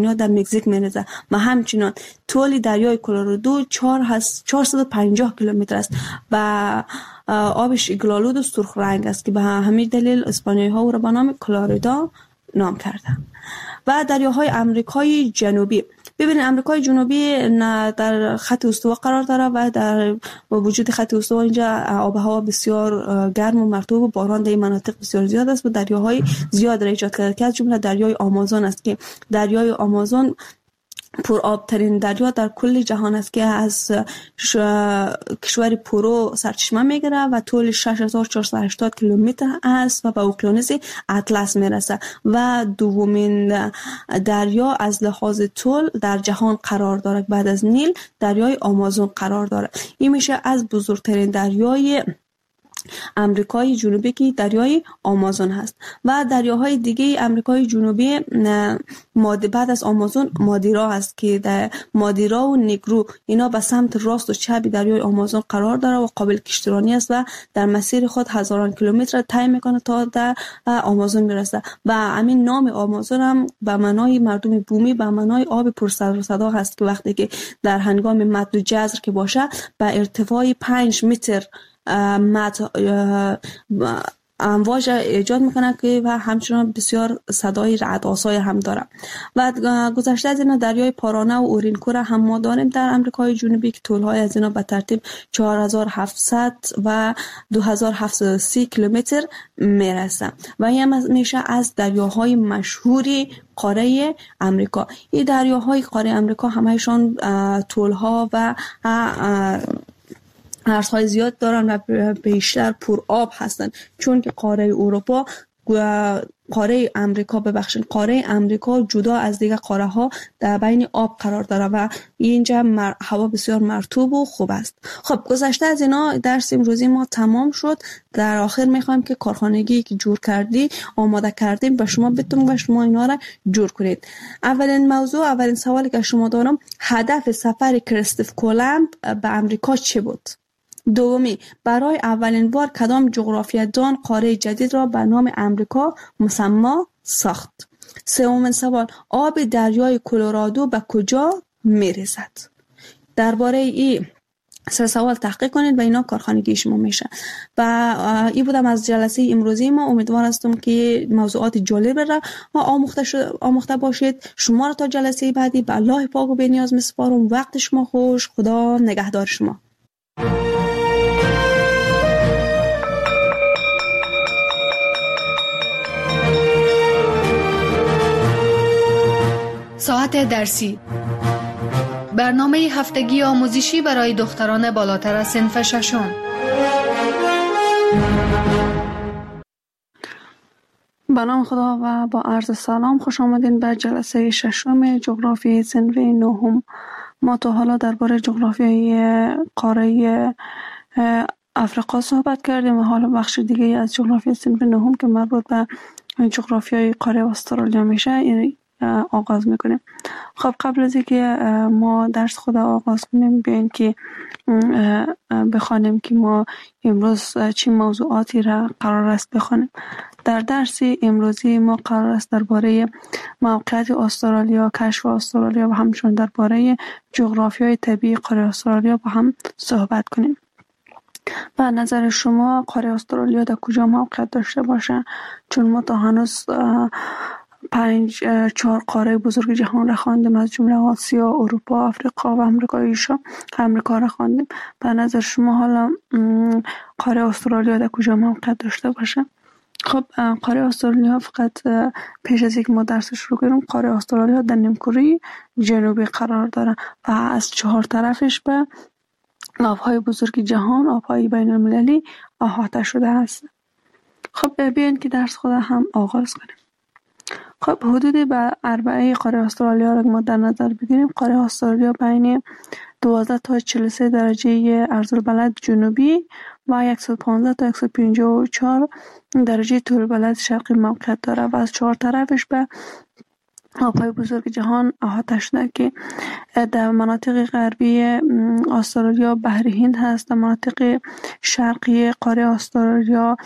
کالیفرنیا در مکزیک میریزه و همچنین طول دریای کلرادو چهارصد و پنجاه کیلومتر است و آبش گلالود و سرخ رنگ است که به همین دلیل اسپانیایی ها او را به نام کلورادا نام کردند. و دریاهای آمریکای جنوبی، ببینید آمریکای جنوبی در خط استوا قرار داره و در وجود خط استوا اینجا آب و هوا بسیار گرم و مرطوب و باران در این مناطق بسیار زیاد است و دریاهای زیاد را ایجاد کرده که از جمله دریای آمازون است که دریای آمازون پر آب ترین دریا در کل جهان است که از کشور پرو سرچشمه میگیره و طول شش هزار و چهارصد و هشتاد کیلومتر است و به اقیانوس اطلس میرسه و دومین دریا از لحاظ طول در جهان قرار داره. بعد از نیل دریای آمازون قرار داره. این میشه از بزرگترین دریای امریکای جنوبی که دریای آمازون هست و دریاهای دیگه امریکای جنوبی ماده بعد از آمازون مادیرا هست که در مادیرا و نیگرو اینا به سمت راست و چپ دریای آمازون قرار داره و قابل کشتیرانی است و در مسیر خود هزاران کیلومتر طی میکنه تا در آمازون میرسه و همین نام آمازون هم به معنای مردم بومی به معنای آب پر سر و صدا هست که وقتی که در هنگام مد و جزر که باشه به ارتفاع پنج متر مد امواج ایجاد میکنه که و همچنان بسیار صدای رعدآسای هم داره. و گذشته از اینا دریای پارانه و اورینکو را هم ما داریم در امریکای جنوبی که طولهای از اینا به ترتیب چهار هزار و هفتصد و دو هزار و هفتصد و سی کیلومتر میرسه و این میشه از دریاهای مشهوری قاره امریکا. این دریاهای قاره امریکا همهشان طولها و عرضهای زیاد دارن و بیشتر پر آب هستن چون که قاره اروپا قاره امریکا ببخشید قاره امریکا جدا از دیگر قاره ها در بین آب قرار داره و اینجا مر... هوا بسیار مرطوب و خوب است. خب گذشته از اینا درس امروزی ما تمام شد. در آخر میخوایم که کارخانگی که جور کردی آماده کردیم به شما بتونم و شما اینا را جور کنید. اولین موضوع اولین سوالی که شما دارم هدف سفر کریستوف کولومب به امریکا چه بود؟ دومی برای اولین بار کدام جغرافیادان قاره جدید را به نام امریکا مسمی ساخت؟ سومین سوال آب دریای کلرادو به کجا میرسد؟ درباره این سه سوال تحقیق کنید و اینا کارخانگی شما میشه. و این بودم از جلسه امروزی ما. امیدوار هستم که موضوعات جالب را آموخته شد آموخته باشید. شما را تا جلسه بعدی به الله پاک و بی‌نیاز میسپارم. وقت شما خوش. خدا نگهدار شما. ساعت درسی برنامه هفتگی آموزشی برای دختران بالاتر از صنف ششم. به نام خدا و با عرض سلام خوش آمدین به جلسه ششم جغرافیای صنف نهم. ما تا حالا درباره جغرافیای قاره افریقا صحبت کردیم و حالا بخش دیگه از جغرافیای صنف نهم که مربوط به جغرافیای قاره استرالیا میشه یعنی آغاز میکنیم. خب قبل از اینکه ما درس خود آغاز کنیم بیاین که بخوانیم که ما امروز چه موضوعاتی را قرار است بخوانیم. در درس امروزی ما قرار است درباره موقعیت استرالیا، کشف استرالیا و همچنین درباره جغرافیای طبیعی قاره استرالیا با هم صحبت کنیم. به نظر شما قاره استرالیا در کجا موقعیت داشته باشه؟ چون ما تا هنوز پنج چهار قاره بزرگ جهان را خواندیم از جمله آسیا، اروپا، آفریقا و امریکای شا امریکا را خواندیم. به نظر شما حالا قاره استرالیا در کجا موقعیت داشته باشه؟ خب قاره استرالیا فقط پیش از اینکه ما درس شروع کنیم قاره استرالیا در نیمکره جنوبی قرار داره و از چهار طرفش به آبهای بزرگ جهان، آبهای بین المللی احاطه شده است. خب بیاین که درس خود هم آغاز کنیم. خب حدود به اربعه قاره استرالیا را ما در نظر بگیریم. قاره استرالیا بین دوازده تا چهل و سه درجه عرض‌البلد جنوبی و صد و پانزده تا صد و پنجاه و چهار درجه طول بلد شرقی موقعیت داره و از چهار طرفش به آبهای بزرگ جهان احاطه شده که در مناطق غربی استرالیا بحر هند هست، در مناطق شرقی قاره استرالیا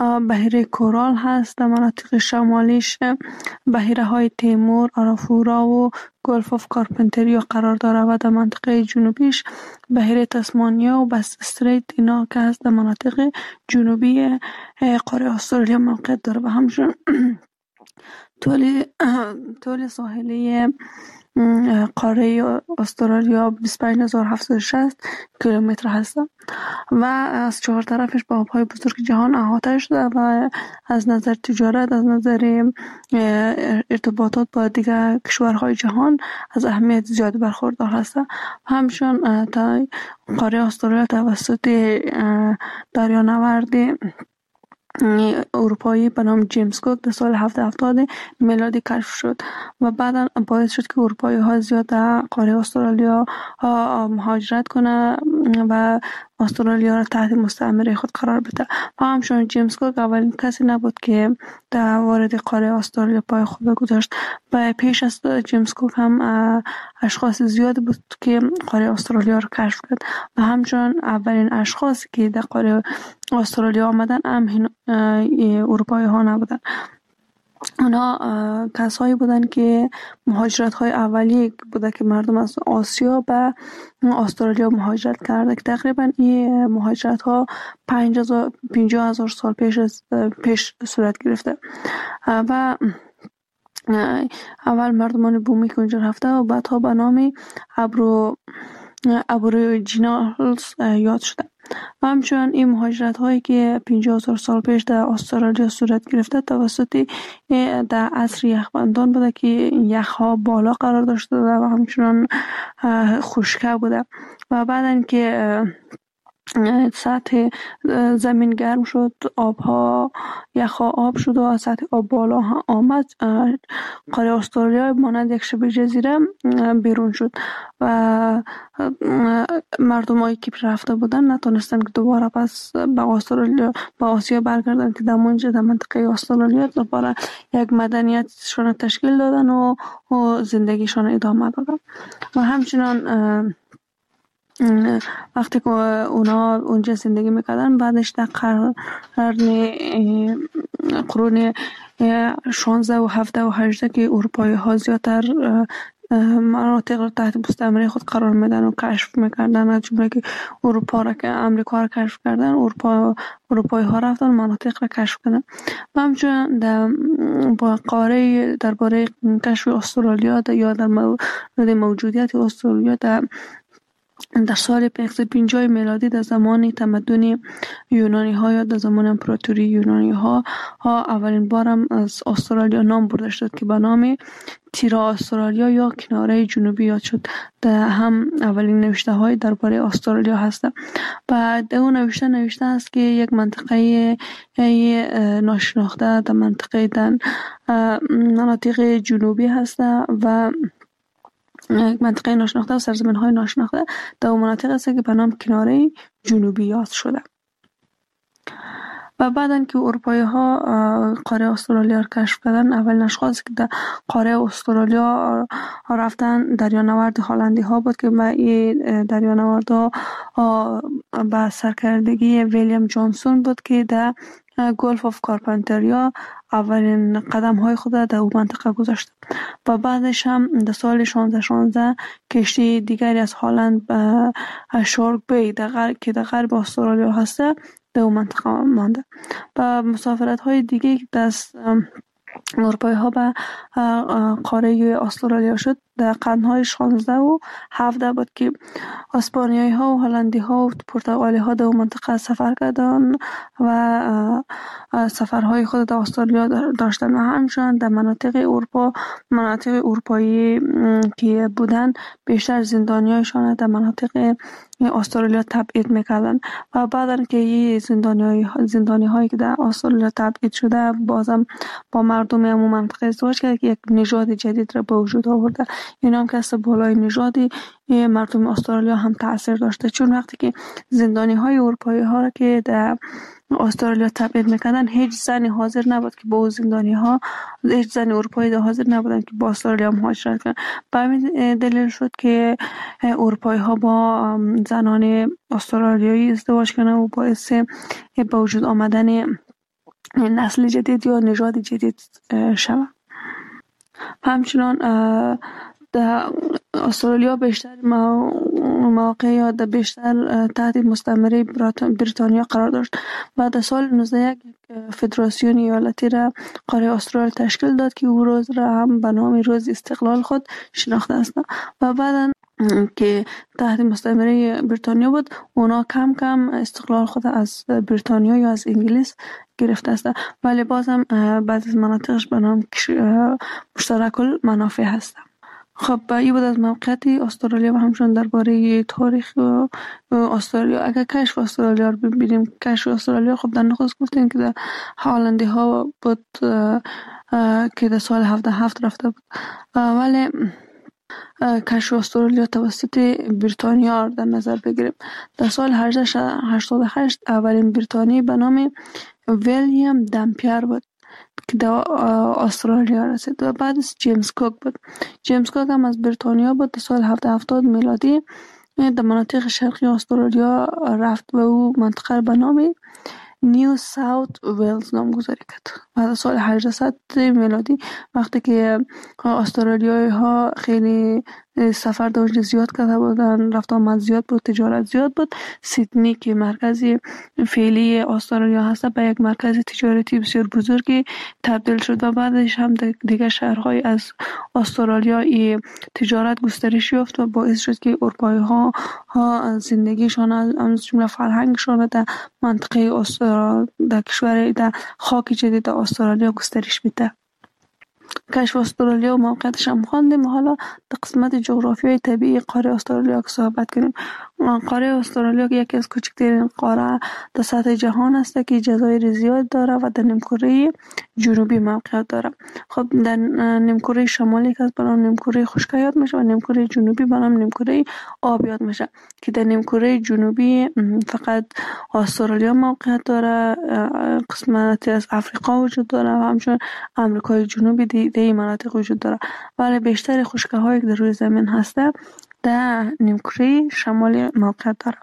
بحیره کورال هست در مناطق شمالیش، بحیره های تیمور، آرافورا و گلف آف کارپنتریا قرار داره و در منطقه جنوبیش بحیره تسمانیا و بس استریت اینا که هست در مناطق جنوبی قاره استرالیا موقعیت داره و همچنین طول طول ساحلی قاره استرالیا بیست و پنج هزار و هفتصد و شصت کیلومتر هست و از چهار طرفش با آبهای بزرگ جهان احاطه شده و از نظر تجارت، از نظر ارتباطات با دیگر کشورهای جهان از اهمیت زیاد برخوردار هست. همچنین تا قاره استرالیا توسط دریانورد اروپایی به نام جیمز کوک در سال هفتصد و هفتاد میلادی کشف شد و بعدا باعث شد که اروپایی ها زیاد در قاره استرالیا مهاجرت کنه و استرالیا را تحت مستعمره خود قرار بده. و همچنین جیمز کوک اولین کسی نبود که در وارد قاره استرالیا پای خود گذاشت. و پیش از جیمز کوک هم اشخاص زیاد بود که قاره استرالیا را کشف کرد و همچنین اولین اشخاصی که در قاره استرالیا آمدن هم اروپایی ها نبودن. اونا کسایی بودن که مهاجرت های اولیه بوده که مردم از آسیا به استرالیا مهاجرت کرده که تقریبا این مهاجرت ها پنجاه هزار سال پیش از پیش صورت گرفته و اول مردمان بومی که اونجا رفته و بعدها به نام ابرو ابوریجینالز یاد شده. و همچنین این مهاجرت هایی که پنجاه هزار سال پیش در استرالیا صورت گرفته توسط در عصر یخبندان بوده که یخ ها بالا قرار داشته و همچنین خشکه بوده و بعدن که سطح زمین گرم شد، آبها یخها آب شد و سطح آب بالا آمد، قاره استرالیا مانند یک شبه جزیره بیرون شد و مردمایی که رفته بودن نتونستن که دوباره پس به استرالیا به آسیا برگردن که در اونجا در منطقه استرالیا دوباره یک مدنیتشون تشکیل دادن و, و زندگیشون ادامه دادن. و همچنان وقتی که اونا اونجا زندگی میکردن بعدش در قرن قرون شانزده و هفده و هجده که اروپایی ها زیادتر مناطق رو تحت مستعمره خود قرار میدن و کشف میکردن، از جمله که اروپا را که امریکا را کشف کردن، اروپا اروپایی ها رفتن مناطق را کشف کردن. و همچنین در با قاره درباره کشف استرالیا یا در مورد موجودیت استرالیا در در سال پانصد و پنجاه میلادی در زمان تمدن یونانی ها یا در زمان امپراتوری یونانی ها ها اولین بارم از استرالیا نام برده شد که به نام تیرا استرالیا یا کناره جنوبی یاد شد. در هم اولین نوشته های درباره استرالیا هست. و در اون نوشته نوشته است که یک منطقه ناشناخته در منطقه در مناطق جنوبی هست و منطقه ناشناخته و سرزمین های ناشناخته در اون مناطق هست که به نام کناره جنوبی یاد شده. و بعدن که اروپایی ها قاره استرالیا را کشف کردن، اولین اشخاصی که در قاره استرالیا رفتن دریانورد هلندی ها بود که با این دریانورد ها با سرکردگی ویلیام جانسون بود که در گلف آف کارپنتریا اولین قدم های خود در اون منطقه گذاشت. و بعدش هم در سال شانزده شانزده کشتی دیگری از هلند به شارک بی که در غرب استرالیا هسته در اون منطقه مانده. و مسافرت های دیگه دست اروپایی ها به قاره استرالیا شد در قرنهای شانزده و هفده بود که اسپانیایی ها و هلندی ها و پرتغالی ها در منطقه سفر کردن و سفرهای خود در استرالیا داشتن. و همچنین در مناطق اروپا مناطق اروپایی که بودن بیشتر زندانیایشان در مناطق استرالیا تبعید میکردن و بعدن که یه زندانی زندانی هایی که در استرالیا تبعید شده بازم با مردم همون منطقه ازدواج کرد که یک نژاد جدید را به وجود آورده. این هم که از بالای نژادی مردم استرالیا هم تاثیر داشته، چون وقتی که زندانی های اروپایی ها را که در استرالیا تبعید میکردن هیچ زنی حاضر نبود که با زندانی ها هیچ زن اروپایی حاضر نبودن که با استرالیا مهاجرت کنن. به همین دلیل شد که اروپایی ها با زنان استرالیایی ازدواج کردن و باعث به وجود آمدن نسل جدید یا نژاد جدید شود. همچنان در استرالیا بیشتر مواقع یا در بیشتر تحت مستعمره بریتانیا قرار داشت و در سال نوزده یک فدراسیون ایالتی را قاره استرالیا تشکیل داد که او روز را هم به نام روز استقلال خود شناخته است و بعدا که تحت مستعمره بریتانیا بود اونا کم کم استقلال خود از بریتانیا یا از انگلیس گرفته است، ولی باز هم بعضی از مناطقش به نام مشترک المنافع هست. خب این بود از موقعیت استرالیا و همچنان درباره تاریخ استرالیا. اگر کشف استرالیا رو ببینیم، کشف استرالیا خب در نخست گفتیم که در هالندی ها بود که در سال هفده هفت رفته بود، ولی کشف استرالیا توسط بریتانیا در نظر بگیریم. در سال هجده هشتاد و هشت اولین بریتانی به نام ویلیام دمپیر بود که در استرالیا رسید و بعدش جیمز کوک بود. جیمز کوک هم از بریتانیا بود. در سال هفده هفتاد میلادی در مناطق شرقی استرالیا رفت و او منطقه به نام نیو ساوت ویلز نامگذاری کرد. و در سال هجده میلادی وقتی که استرالیایی ها خیلی سفر در اونجا زیاد کرده بودن، رفت آمد زیاد بود، تجارت زیاد بود، سیدنی که مرکزی فعلی استرالیا هست به یک مرکز تجارتی بسیار بزرگی تبدیل شد و بعدش هم دیگه شهرهای از استرالیا تجارت گسترش یافت و باعث شد که اروپایی ها, ها زندگیشان از جمله فرهنگشان در منطقه استرالیا در کشور در خاک جدید استرالیا گسترش میده. کشف استرالیا و موقعیتش هم خواندیم. حالا در قسمت جغرافیای طبیعی قاره استرالیا که صحبت کنیم. قاره استرالیا یکی از کوچکترین قاره در سطح جهان است که جزایر زیاد داره و در نیمکره جنوبی موقعیت داره. خب در نیمکره شمالی که از به نام نیمکره خشک یاد میشه و نیمکره جنوبی به نام نیمکره آب یاد میشه که در نیمکره جنوبی فقط استرالیا موقعیت داره، قسمتی از افریقا وجود داره و همچنین امریکای جنوبی در این مناطق وجود داره، ولی بیشتر خشکی هایی که در روی زمین هسته در نیمکره شمالی موقعیت داره.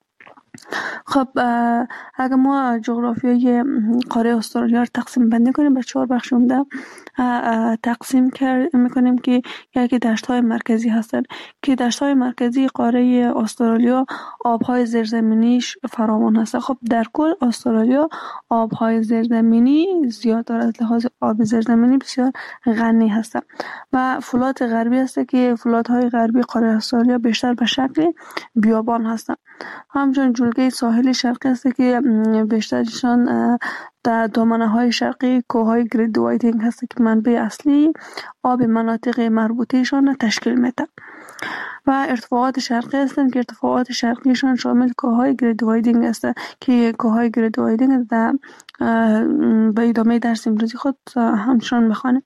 خب اگر ما جغرافیای قاره استرالیا رو تقسیم بندی کنیم به چهار بخش عمده تقسیم میکنیم که یکی دشت های مرکزی هستند که دشت های مرکزی قاره استرالیا آب های زیرزمینیش فراوان هست. خب در کل استرالیا آب های زیرزمینی زیاد دارد، از لحاظ آب زیرزمینی بسیار غنی هست و فلات غربی هست که فلات های غربی قاره استرالیا بیشتر به شکل بیابان هستند. همچنین جلگه ساحل شرقی است که بیشترشان در دامنه های شرقی کوههای گرید دوایدینگ هست که منبع اصلی آب مناطق مربوطهشان تشکیل میده و ارتفاعات شرقی هستند که ارتفاعات شرقیشان شامل کوههای گرید دوایدینگ است که کوههای گرید دوایدینگ در به ادامه درس امروزی خود همچنان میخوانیم.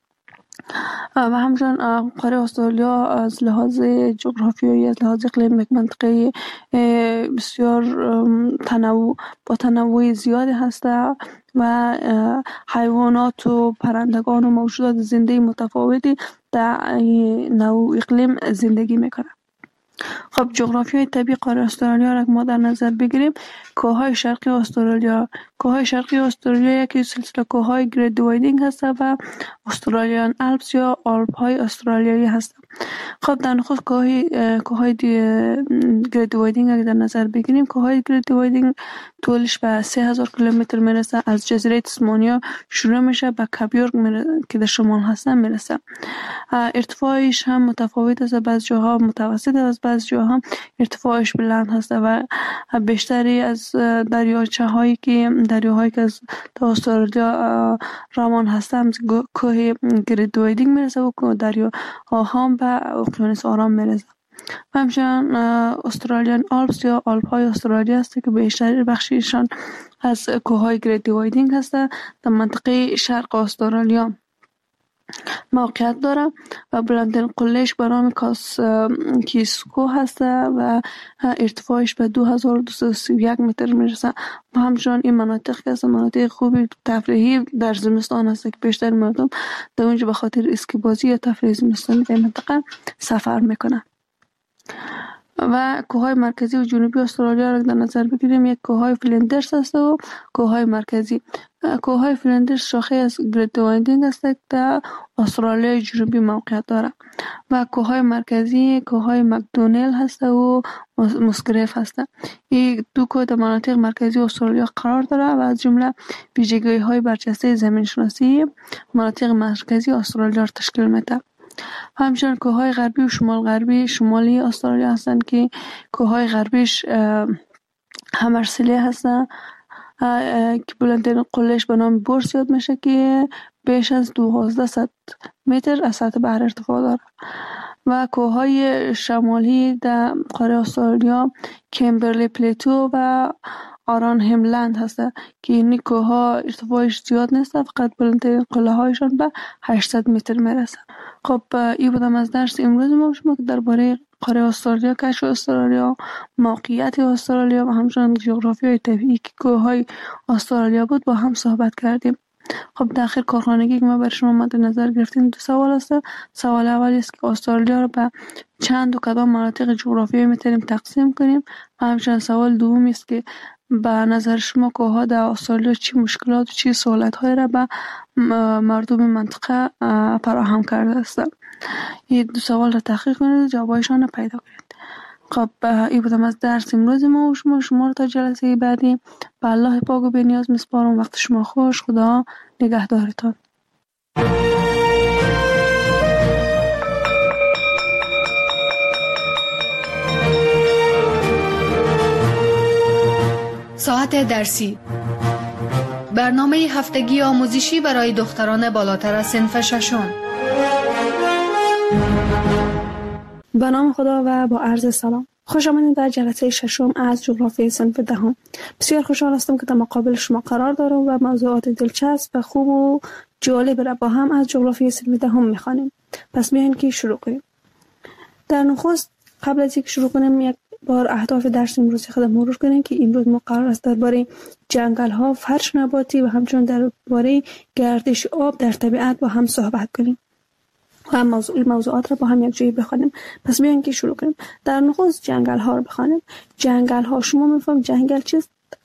و همچنان قاره استرالیا از لحاظ جغرافیایی، از لحاظ اقلیم یک منطقه بسیار تنوع با تنوع زیادی هست و حیوانات و پرندگان و موجودات زنده متفاوتی در نوع اقلیم زندگی میکنه. خب جغرافیای طبیعی قاره استرالیا را ما در نظر بگیریم، کوههای شرقی استرالیا کوههای شرقی استرالیا یکی سلسله کوههای گرید دوایدینگ هست و استرالیان آلپس یا آلپ های استرالیایی هست. خب در نخست کوههای کوههای گرید دوایدینگ اگر در نظر بگیریم، کوههای گرید دوایدینگ طولش به سه هزار کیلومتر میرسه. از جزیره تسمانیا شروع میشه به کاپیورگ که در شمال هستن میرسه. ارتفاعش هم متفاوت است، بعض جاها متوسط است، بعض جاها ارتفاعش بلند هست و بیشتری از دریاچه هایی که دریاهایی که از استرالیا روان هستند کوه گرید دوایدینگ میرسه و دریا هم به اقیانوس آرام میرسه. همچنین استرالیان آلپس یا آلپ های استرالیا است که بیشتر بخشیشان از کوههای گرید دوایدینگ هست در منطقه شرق استرالیا موقعیت داره و بلندترین قلهش به نام کاس کیسکو هست و ارتفاعش به دو هزار و دویست و سی و یک متر میرسه. و همچنان این مناطق که است مناطق خوبی تفریحی در زمستان هست که بیشتر مردم در اونجا به خاطر اسکی بازی یا تفریح زمستانی در منطقه سفر میکنه. و کوههای مرکزی و جنوبی استرالیا را در نظر بگیریم، یک کوههای فلیندرز است و کوههای مرکزی. کوههای فلندرز شاخه از گریت وایندینگ است که در استرالیا جنوبی موقعیت دارد و کوههای مرکزی کوههای مکدونل هست و مسگریف هست. این دو کوه در مناطق مرکزی استرالیا قرار دارد و از جمله ویژگی‌های برجسته زمین شناسی مناطق مرکزی استرالیا را تشکیل می‌دهد. همچنین کوههای غربی و شمال غربی شمالی استرالیا هستند که کوههای غربیش همرسلی هستند که بلندترین قله‌اش به نام بورس یاد میشه که بیش از دوازده متر از سطح بحر ارتفاع داره و کوههای شمالی در قاره استرالیا کمبرلی پلیتو و آران هملند هست که این کوه‌ها ارتفاعش زیاد نیست، فقط بلندترین قله هایشان به هشتصد متر میرسه. خب این بودم از درس امروز ما شما که درباره قاره استرالیا، کشف استرالیا، موقعیت استرالیا و همچنین جغرافیای طبیعی که کوههای استرالیا بود با هم صحبت کردیم. خب در آخر کارخانگی که ما برای شما مد نظر گرفتیم دو سوال است. سوال اولی است که استرالیا رو به چند و کدام مناطق جغرافیایی میتونیم تقسیم کنیم و همچنین سوال دومی است که به نظر شما کوه‌ها در استرالیا چی مشکلات و چی سهولت‌هایی را به مردم منطقه فراهم کرده است. این دو سوال را تحقیق کنید و جوابایشان را پیدا کنید. خب این بودم از درس امروز ما و شما شما رو تا جلسه بعدی به الله پاک و بی‌نیاز میسپارم. وقت شما خوش. خدا نگهدارتان. ساعت درسی، برنامه هفتگی آموزشی برای دختران بالاتر از صنف ششم. به نام خدا و با عرض سلام. خوش آمدید در جلسه ششم از جغرافیای صنف دهم. بسیار خوشحال هستم که در مقابل شما قرار دارم و موضوعات دلچسب و خوب و جالب را با هم از جغرافیای صنف دهم می‌خوانیم. پس بیاین که شروع کنیم. در نخست قبل از اینکه شروع کنیم یک بار اهداف درس امروز خود مرور کنیم که امروز ما قرار است درباره جنگل‌ها، فرش نباتی و همچنین درباره گردش آب در طبیعت با هم صحبت کنیم و موضوع موضوعات را با هم یک جایی بخوانیم. پس بیاین که شروع کنیم. در نخست جنگل‌ها رو بخوانیم. جنگل‌ها، شما می‌فهمید جنگل چیست؟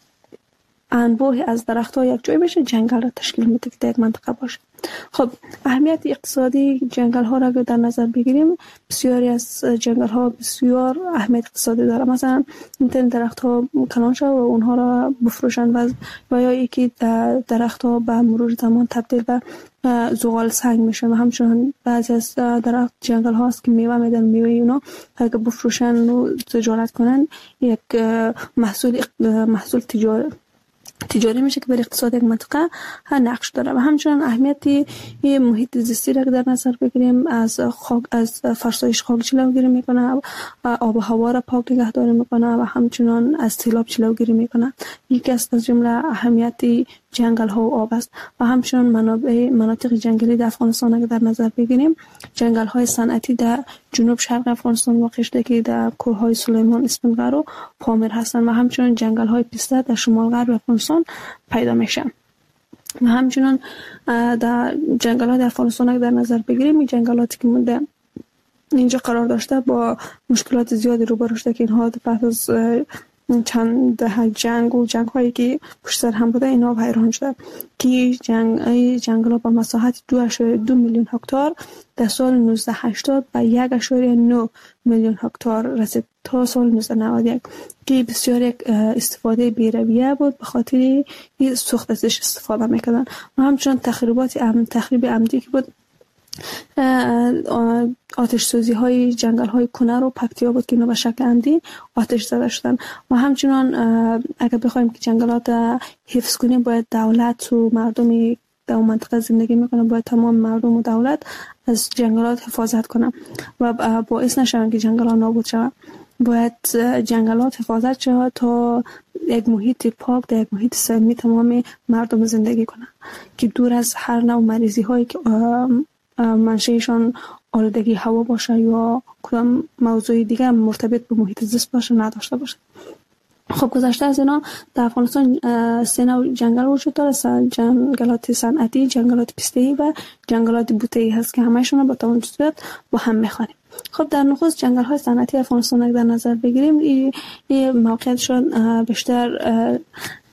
انواعی از درخت‌ها یک جای بشه جنگل را تشکیل میده که در یک منطقه باشه. خب اهمیت اقتصادی جنگل‌ها را در نظر بگیریم، بسیاری از جنگل‌ها بسیار اهمیت اقتصادی داره. مثلا این درخت‌ها کلان شد و اونها را بفروشند و و یا یکی درخت‌ها به مرور زمان تبدیل به زغال سنگ میشن و همچنین بعضی از درخت جنگل هاست که میوه میدن، میوه اونا اگه بفروشن و تجارت کنن یک محصول محصول تجاری تجاری میشه که بر اقتصاد یک منطقه نقش داره. و همچنین اهمیتی محیط زیستی را در نظر بگیریم، از خاک از فرسایش خاک جلوگیری میکنه، آب و هوا را پاک نگهداری میکنه و همچنین از سیلاب جلوگیری میکنه. یکی از جمله اهمیتی جنگل ها و آب است. و همچنین منابع مناطق جنگلی در افغانستان اگر در نظر بگیریم، جنگل های صنعتی در جنوب شرق افغانستان واقع شده که در کوه های سلیمان، اسفندیار و پامیر هستند و همچنین جنگل های پیسته در شمال غرب افغانستان پیدا میشن. و همچنین در جنگل ها در افغانستان اگر در نظر بگیریم، این جنگلاتی که مونده اینجا قرار داشته با مشکلات زیادی روبرو شده که اینها پس از چند دهه جنگ و جنگ هایی که پشت سر هم بوده اینا ویران شده که جنگ ای جنگل ها با مساحت دو اشاریه دو میلیون هکتار در سال نوزده هشتاد و یک اشاریه نه میلیون هکتار رسید تا سال نوزده نود و یک که بسیار یک استفاده بی‌رویه بود، به خاطر این سوخت ازش استفاده میکردن و همچنین تخریبات ام تخریب عمدی که بود آتش سوزی های جنگل های کنر و پکتیا بود که اینا به شکل عمدی آتش زده شدن. و همچنان اگر بخوایم که جنگلات حفظ کنیم باید دولت و مردمی در اون منطقه زندگی میکنن باید تمام مردم و دولت از جنگلات حفاظت کنن و باعث نشون که جنگلات نابود شوند. باید جنگلات حفاظت شود تا یک محیط پاک در یک محیط سالم تمام مردم زندگی کنن که دور از هر نوع مریضی هایی که منشأشان آلودگی هوا باشه یا کدام موضوع دیگه مرتبط به محیط زیست باشه نداشته باشه. خب گذشته از اینا در افغانستان سه نوع جنگل وجود داره، جنگلات صنعتی، جنگلات پیسته‌ای و جنگلات بوته‌ای هست که همه‌شون با تمام جزئیات با هم می‌خوانیم. خب در نخست جنگل های صنعتی افغانستان در نظر بگیریم، این موقعیتشون بیشتر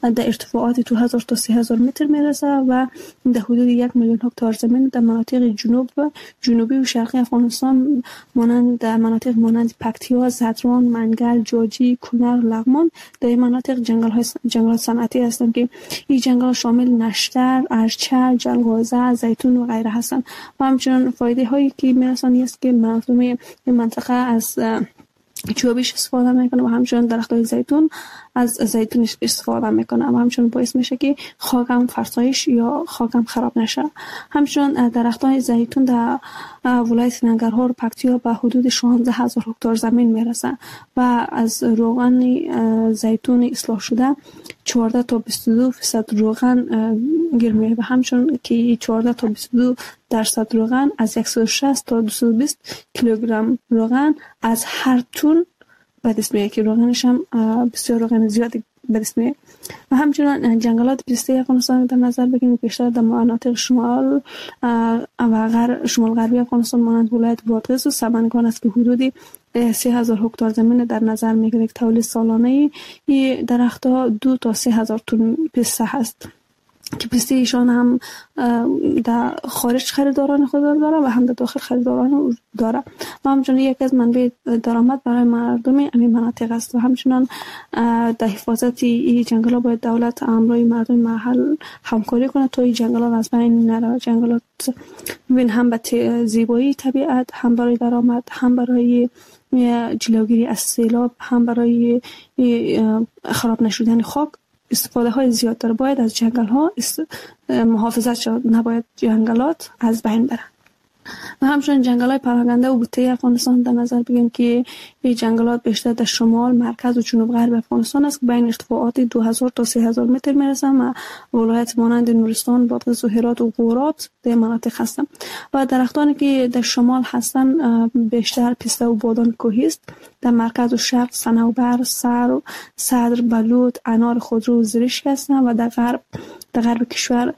در ارتفاعات دو هزار تا سه هزار متر میرسه و در حدود یک میلیون هکتار زمین در مناطق جنوب و جنوبی و شرقی افغانستان مانند در مناطق مانند پکتیا، زدران، منگل، جاجی، کنر، لغمان در این مناطق جنگل های جنگلات صنعتی هستند که این جنگل شامل نشتر، ارچه، جلغوزه، زیتون و غیره هستند و همچنین فایده هایی که میرسند است که مردم این منطقه از چوبیش استفاده میکنه و همچنین درختای زیتون از زیتون استفاده میکنه و همچنین باعث میشه که خاکم فرسایش یا خاکم خراب نشه. همچنین درختای زیتون در ولایت ننگرهار و پکتیا به حدود شانزده هزار هکتار زمین میرسه و از روغن زیتون اصلاح شده چهارده تا بیست و دو درصد روغن گیر میره و همچنین که چهارده تا بیست و دو درصد روغن از صد و شصت تا دویست و بیست کیلوگرم روغن از هر تن به دست میاد که روغنش هم بسیار روغن زیادی به دست میاد. و همچنین جنگلات پیسته افغانستان در نظر بگیریم بیشتر در مناطق شمال و غرب شمال غربی افغانستان مانند ولایت بادغیس و سمنگان است که حدودی سه هزار هکتار زمین در نظر میگیره که تولید سالانه این درختها دو تا سه هزار تن پیسته هست که پیسته ایشان هم در خارج خریداران خود داره و هم در داخل خریداران داره و همچنین یک از منبع درآمد برای مردم این مناطق است و همچنین در حفاظت این جنگل‌ها باید دولت همراه مردم محل همکاری کنه تا این جنگل‌ها از بین نره. جنگلات ببین هم به زیبایی طبیعت، هم برای درآمد، هم برای جلوگیری از سیلاب، هم برای خراب نشدن خاک استفاده های زیاد داره. باید از جنگل ها است... محافظت شد، نباید جنگلات از بین بره. و همچنین جنگل های پراکنده و بوته افغانستان در نظر بگیریم که این جنگلات بیشتر در شمال، مرکز و جنوب غرب افغانستان است که بین ارتفاعات دو هزار تا سه هزار متر میرسند و ولایت مانند نورستان، بادغیس و هرات و غورات در مناطق هستند. و درختانی که در شمال هستند بیشتر پیسته و بادام کوهی است. در مرکز و شرق صنوبر، سر، صدر، بلوط، انار خودرو و زرشک هستند و در غرب در غرب کشور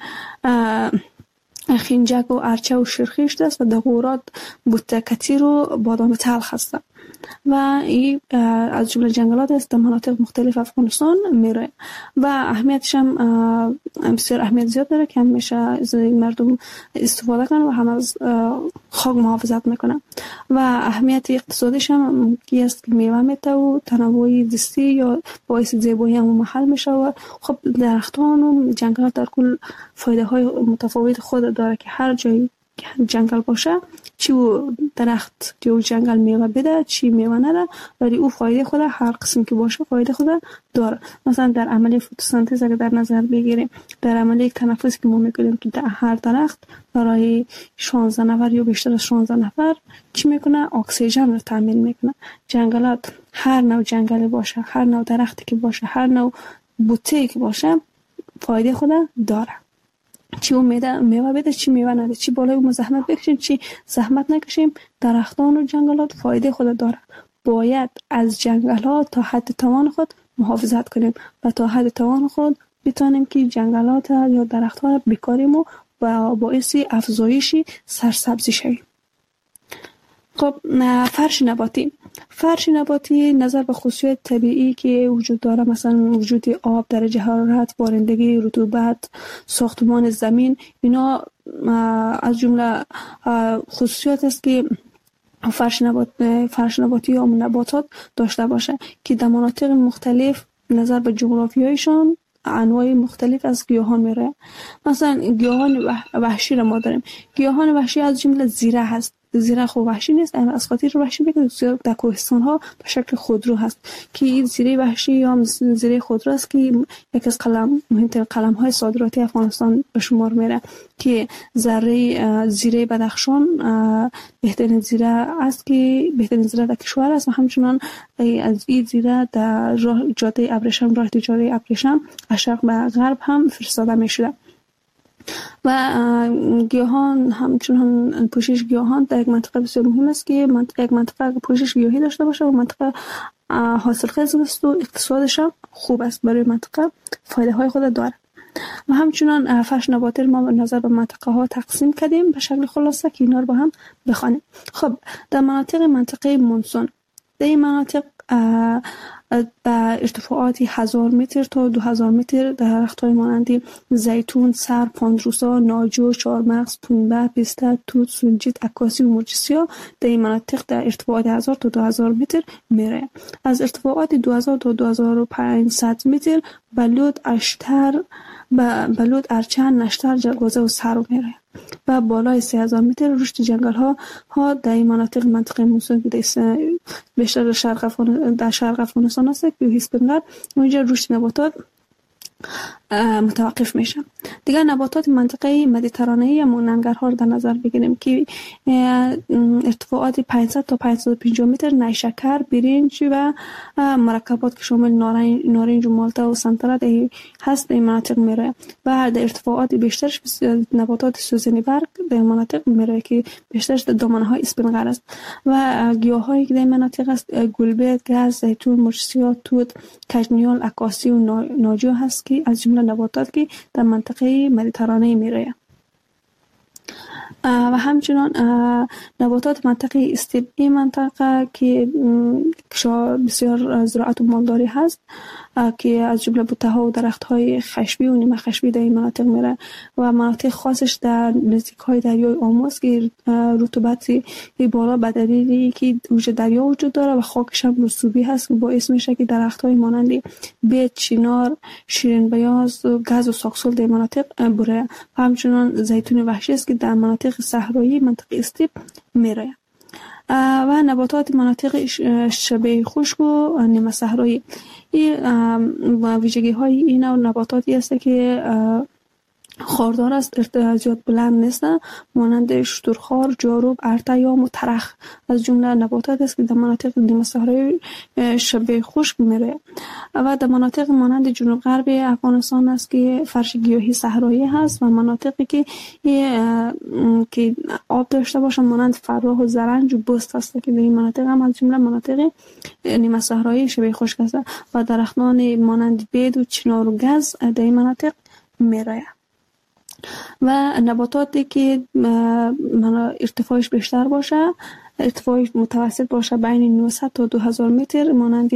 خنجک و ارچه و شرخیشت است و در غورات بوته کتیر و بادام تلخ هستند و این از جمله جنگلات است در مناطق مختلف افغانستان میره و اهمیتش هم بسیار اهمیت زیاد داره که همیشه از مردم استفاده کنن و هم از خاک محافظت میکنن و اهمیت اقتصادیش هم کی است که میوه میته و تنوع زیستی یا باعث زیبایی هم محل میشه و خب درختان و جنگلات در کل فایده های متفاوت خود داره که هر جایی جنگل باشه چی و درخت یا جنگل میوه بده چی میوه نده ولی او فایده خود هر قسم که باشه فایده خود داره. مثلا در عملیه فتوسنتز اگر در نظر بگیریم در عملیه تنفسی که ما میکنیم که در هر درخت برای شانزده نفر یا بیشتر از شانزده نفر چی میکنه اکسیژن رو تامین میکنه. جنگلات هر نوع جنگلی باشه، هر نوع درختی که باشه، هر نوع بوته که باشه فایده خود داره. چی میوه میوه بده چی میوه نده، چی بالای اون زحمت بکشیم چی زحمت نکشیم، درختان و جنگلات فایده خود داره. باید از جنگلات تا حد توان خود محافظت کنیم و تا حد توان خود بتونیم که جنگلات یا درختان رو بکاریم و باعث افزایش سرسبزی شویم. خب فرش نباتی فرش نباتی نظر به خصوصیت طبیعی که وجود داره، مثلا وجود آب، درجه حرارت، بارندگی، رطوبت، ساختمان زمین، اینا از جمله خصوصیات است که فرش نبات فرش نباتی یا نباتات داشته باشه که در مناطق مختلف نظر به جغرافیایشان انواع مختلف از گیاهان میره. مثلا گیاهان وحشی را ما داریم. گیاهان وحشی از جمله زیره هست. زیره خو وحشی نیست، اما از خاطر وحشی بگید در کوهستان ها به شکل خودرو هست که این زیره وحشی یا زیره خودرو است که یک از قلم مهمترین قلم های صادراتی افغانستان به شمار میره که ذره زیره بدخشان بهترین زیره است که بهترین زیره در کشور است و همچنان از این زیره در راه جاده ابریشم راه تجاری ابریشم از شرق به غرب هم فرستاده میشده. و گیاهان همچنان پوشش گیاهان در یک منطقه بسیار مهم است که منطقه یک منطقه پوشش گیاهی داشته باشه و منطقه حاصلخیز است و اقتصادش هم خوب است، برای منطقه فایده های خود داره. و همچنان فرش نباتی ما به نظر به منطقه ها تقسیم کردیم به شکل خلاصه که اینا رو با هم بخوانیم. خب در مناطق منطقه مونسون در این مناطق به ارتفاعات هزار متر تا دو هزار متر درخت‌های مانند زیتون، سر، پاندروسا، ناجو، چهارمغز، پنبه، پسته، توت، سنجید، عکاسی و مرجسیا در این مناطق در ارتفاعات هزار تا دو هزار متر میره. از ارتفاعات دو هزار تا دو هزار و پانصد متر بلود، اشتر، بلود، ارچن، نشتر، جلگوزه و سرو میره. و بالای سه هزار متر رشد جنگل ها ها در این مناطق منطقه موسوم بیشتر در شرق افغان در شرق افغانستان است که هیسپنگار اونجا رشد نباتات متوقف میشه. دیگر نباتات منطقه مدیترانه‌ای یا ننگرهار در نظر بگیریم که ارتفاعات پانصد تا پانصد و پنجاه متر نیشکر، برنج و مرکبات که شامل نارنج و مالتا و سنتره هست در این مناطق میره. و در ارتفاعات بیشترش نباتات سوزنی برگ در این مناطق میره که بیشترش در دامنه‌های اسپنگر است. و گیاهایی که در این مناطق است گلبرگ، گز، زیتون، مرجسیا، توت، کژنیال، عکاسی و ناجو هست که از جمله نباتات که در منطقه مدیترانه میره. و همچنان نباتات منطقه استیپ این منطقه که بسیار زراعت و مالداری هست که از جمله بوته‌ها و درخت‌های خشبی و نیمه خشبی در این مناطق میره. و مناطق خاصش در نزدیک‌های دریای آموز که رطوبت بالا به دلیلی که وجود دریا وجود داره و خاکش هم رسوبی هست که باعث میشه که درخت‌های مانند بید، چنار، شیرین بیاض، گز و ساکسول در مناطق بره. و همچنان زیتون وحشی است که در مناطق صحرایی منطقه استیپ میره. و نباتات مناطق شبه خشک و نیمه صحرایی این ویژگی های این نوع نباتاتی است که خاردار است، زیاد بلند نیست، مانند شترخوار، جاروب، ارته یا مترخ از جمله نباتات است که در مناطق نیمه صحرایی شبه خشک میره. و در مناطق مانند جنوب غرب افغانستان است که فرش گیاهی صحرایی هست و مناطقی که که آب داشته باشه مانند فراه و زرنج و بست است که در این مناطق هم از جمله مناطق نیمه صحرایی شبه خشک است. و درختان مانند بید و چنار و گز در این مناطق میره. و نباتاتی که ارتفاعش بیشتر باشه، ارتفاعش متوسط باشه بین نهصد تا دو هزار متر مانند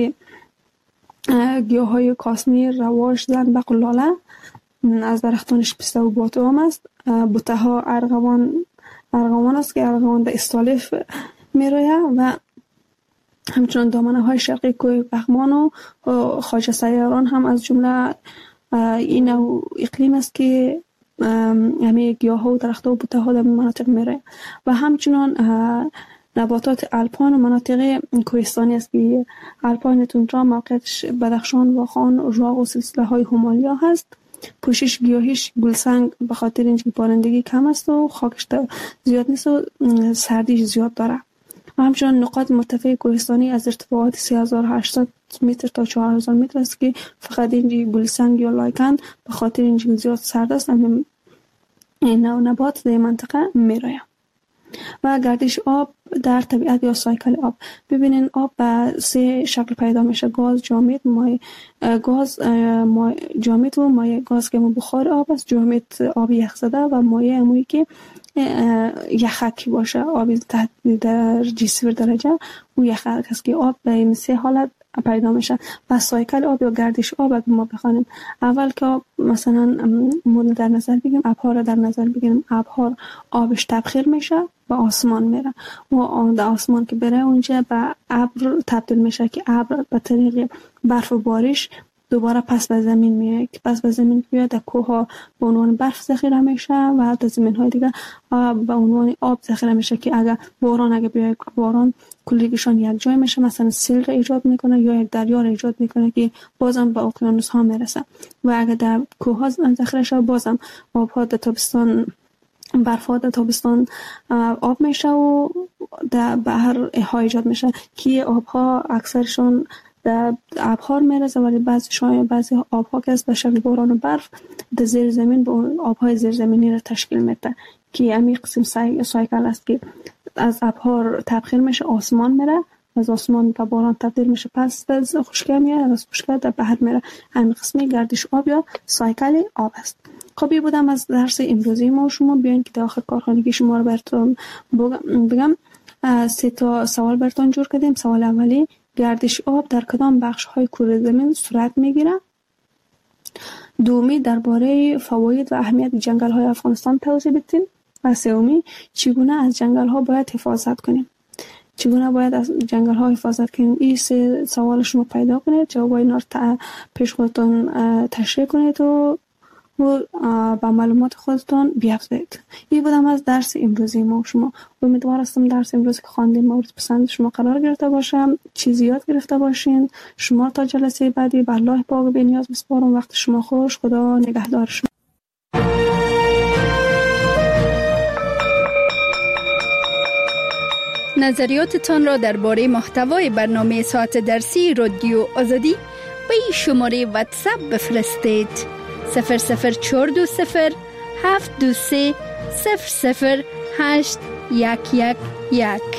گیاهای کاسنی، رواش، زنبق و لاله از درختانش پسته و باتوام است. بوته ها ارغوان ارغوان است که ارغوان در استالف میرویه. و همچنان دامنه های شرقی کوه پغمان و خواجه سیاران هم از جمله این اقلیم است که همه گیاه ها و درخت ها و بوته ها در مناطق میره. و همچنان نباتات الپاین و مناطق کوهستانی است که الپاین توندرا موقعیتش بدخشان، واخان، راغ و سلسله های همالیا هست. پوشش گیاهیش گلسنگ به خاطر اینکه بارندگی کم است و خاکش زیاد نیست و سردیش زیاد داره. و همچنان نقاط مرتفع کوهستانی از ارتفاعات سه هزار و هشتصد متر تا چهار هزار متر است که فقط اینجی گلسنگ یا لایکن به خاطر اینکه زیاد سرد است این نوع نبات در منطقه میره. و گردش آب در طبیعت یا سایکل آب، ببینین آب به سه شکل پیدا میشه: گاز، جامد، مایع. گاز جامد و مایع. گاز که بخار آب است، جامد آب یخزده و مایع همونی که یخک باشه، آب تحت درجه صفر درجه و یخک است که آب به این سه حالت پیدا میشه. و سایکل آب یا گردش آب اگه ما بخوانیم، اول که آب مثلا مورد در نظر بگیریم، ابرها رو در نظر بگیریم، ابرها آبش تبخیر میشه به آسمان میره و در آسمان که بره اونجا به ابر تبدیل میشه که ابر به طریق برف و بارش دوباره پس به زمین میاد که پس به زمین بیاد در کوه ها به عنوان برف ذخیره میشه و در زمین های دیگه به عنوان آب ذخیره میشه که اگر باران اگه بیاد باران کلیگشان یک جای میشه، مثلا سیل را ایجاد میکنه یا یک دریا را ایجاد میکنه که بازم به اقیانوس ها میرسه. و اگر در کوه ها ذخیره شد بازم آب ها در تابستان برف ها در تابستان آب میشه و در بحر ها ایجاد میشه که آب ها اکثرشون در ابحار میرسه، ولی بعضی شاید بعضی آبها که است به شکل باران و برف در زیر زمین به آبهای زیرزمینی را تشکیل میده که همین قسم سای... سایکل است که از ابحار تبخیر میشه آسمان میره، از آسمان به باران تبدیل میشه، پس از خشکی میاد، از خشکی در بحر میره. همین قسمی گردش آب یا سایکل آب است. خب بودم از درس امروزی ما. شما بیاین که در آخر کارخانگی شما رو براتون بگم. سه تا سوال براتون جور کردیم. سوال اولی: گردش آب در کدام بخش های کره زمین صورت میگیره. دومی درباره فواید و اهمیت جنگل های افغانستان توضیح بدین. و سومی چگونه از جنگل ها باید حفاظت کنیم. چگونه باید از جنگل ها حفاظت کنیم. این سه سوال شما پیدا کنید، جواب اینا رو پیش خودتون تشریح کنید و با معلومات خودتون بیافزایید. این بودم از درس امروزی ما. شما امیدوار هستم درس امروزی که خواندیم مورد پسند شما قرار گرفته باشم، چیزی یاد گرفته باشین. شما تا جلسه بعدی به الله پاک بی نیاز میسپارم. وقت شما خوش. خدا نگهدار شما. نظریاتتان را درباره محتوای برنامه ساعت درسی رادیو آزادی به این شماره واتساپ بفرستید: صفر صفر چهار دو صفر هفت دو سه صفر صفر هشت یک یک یک.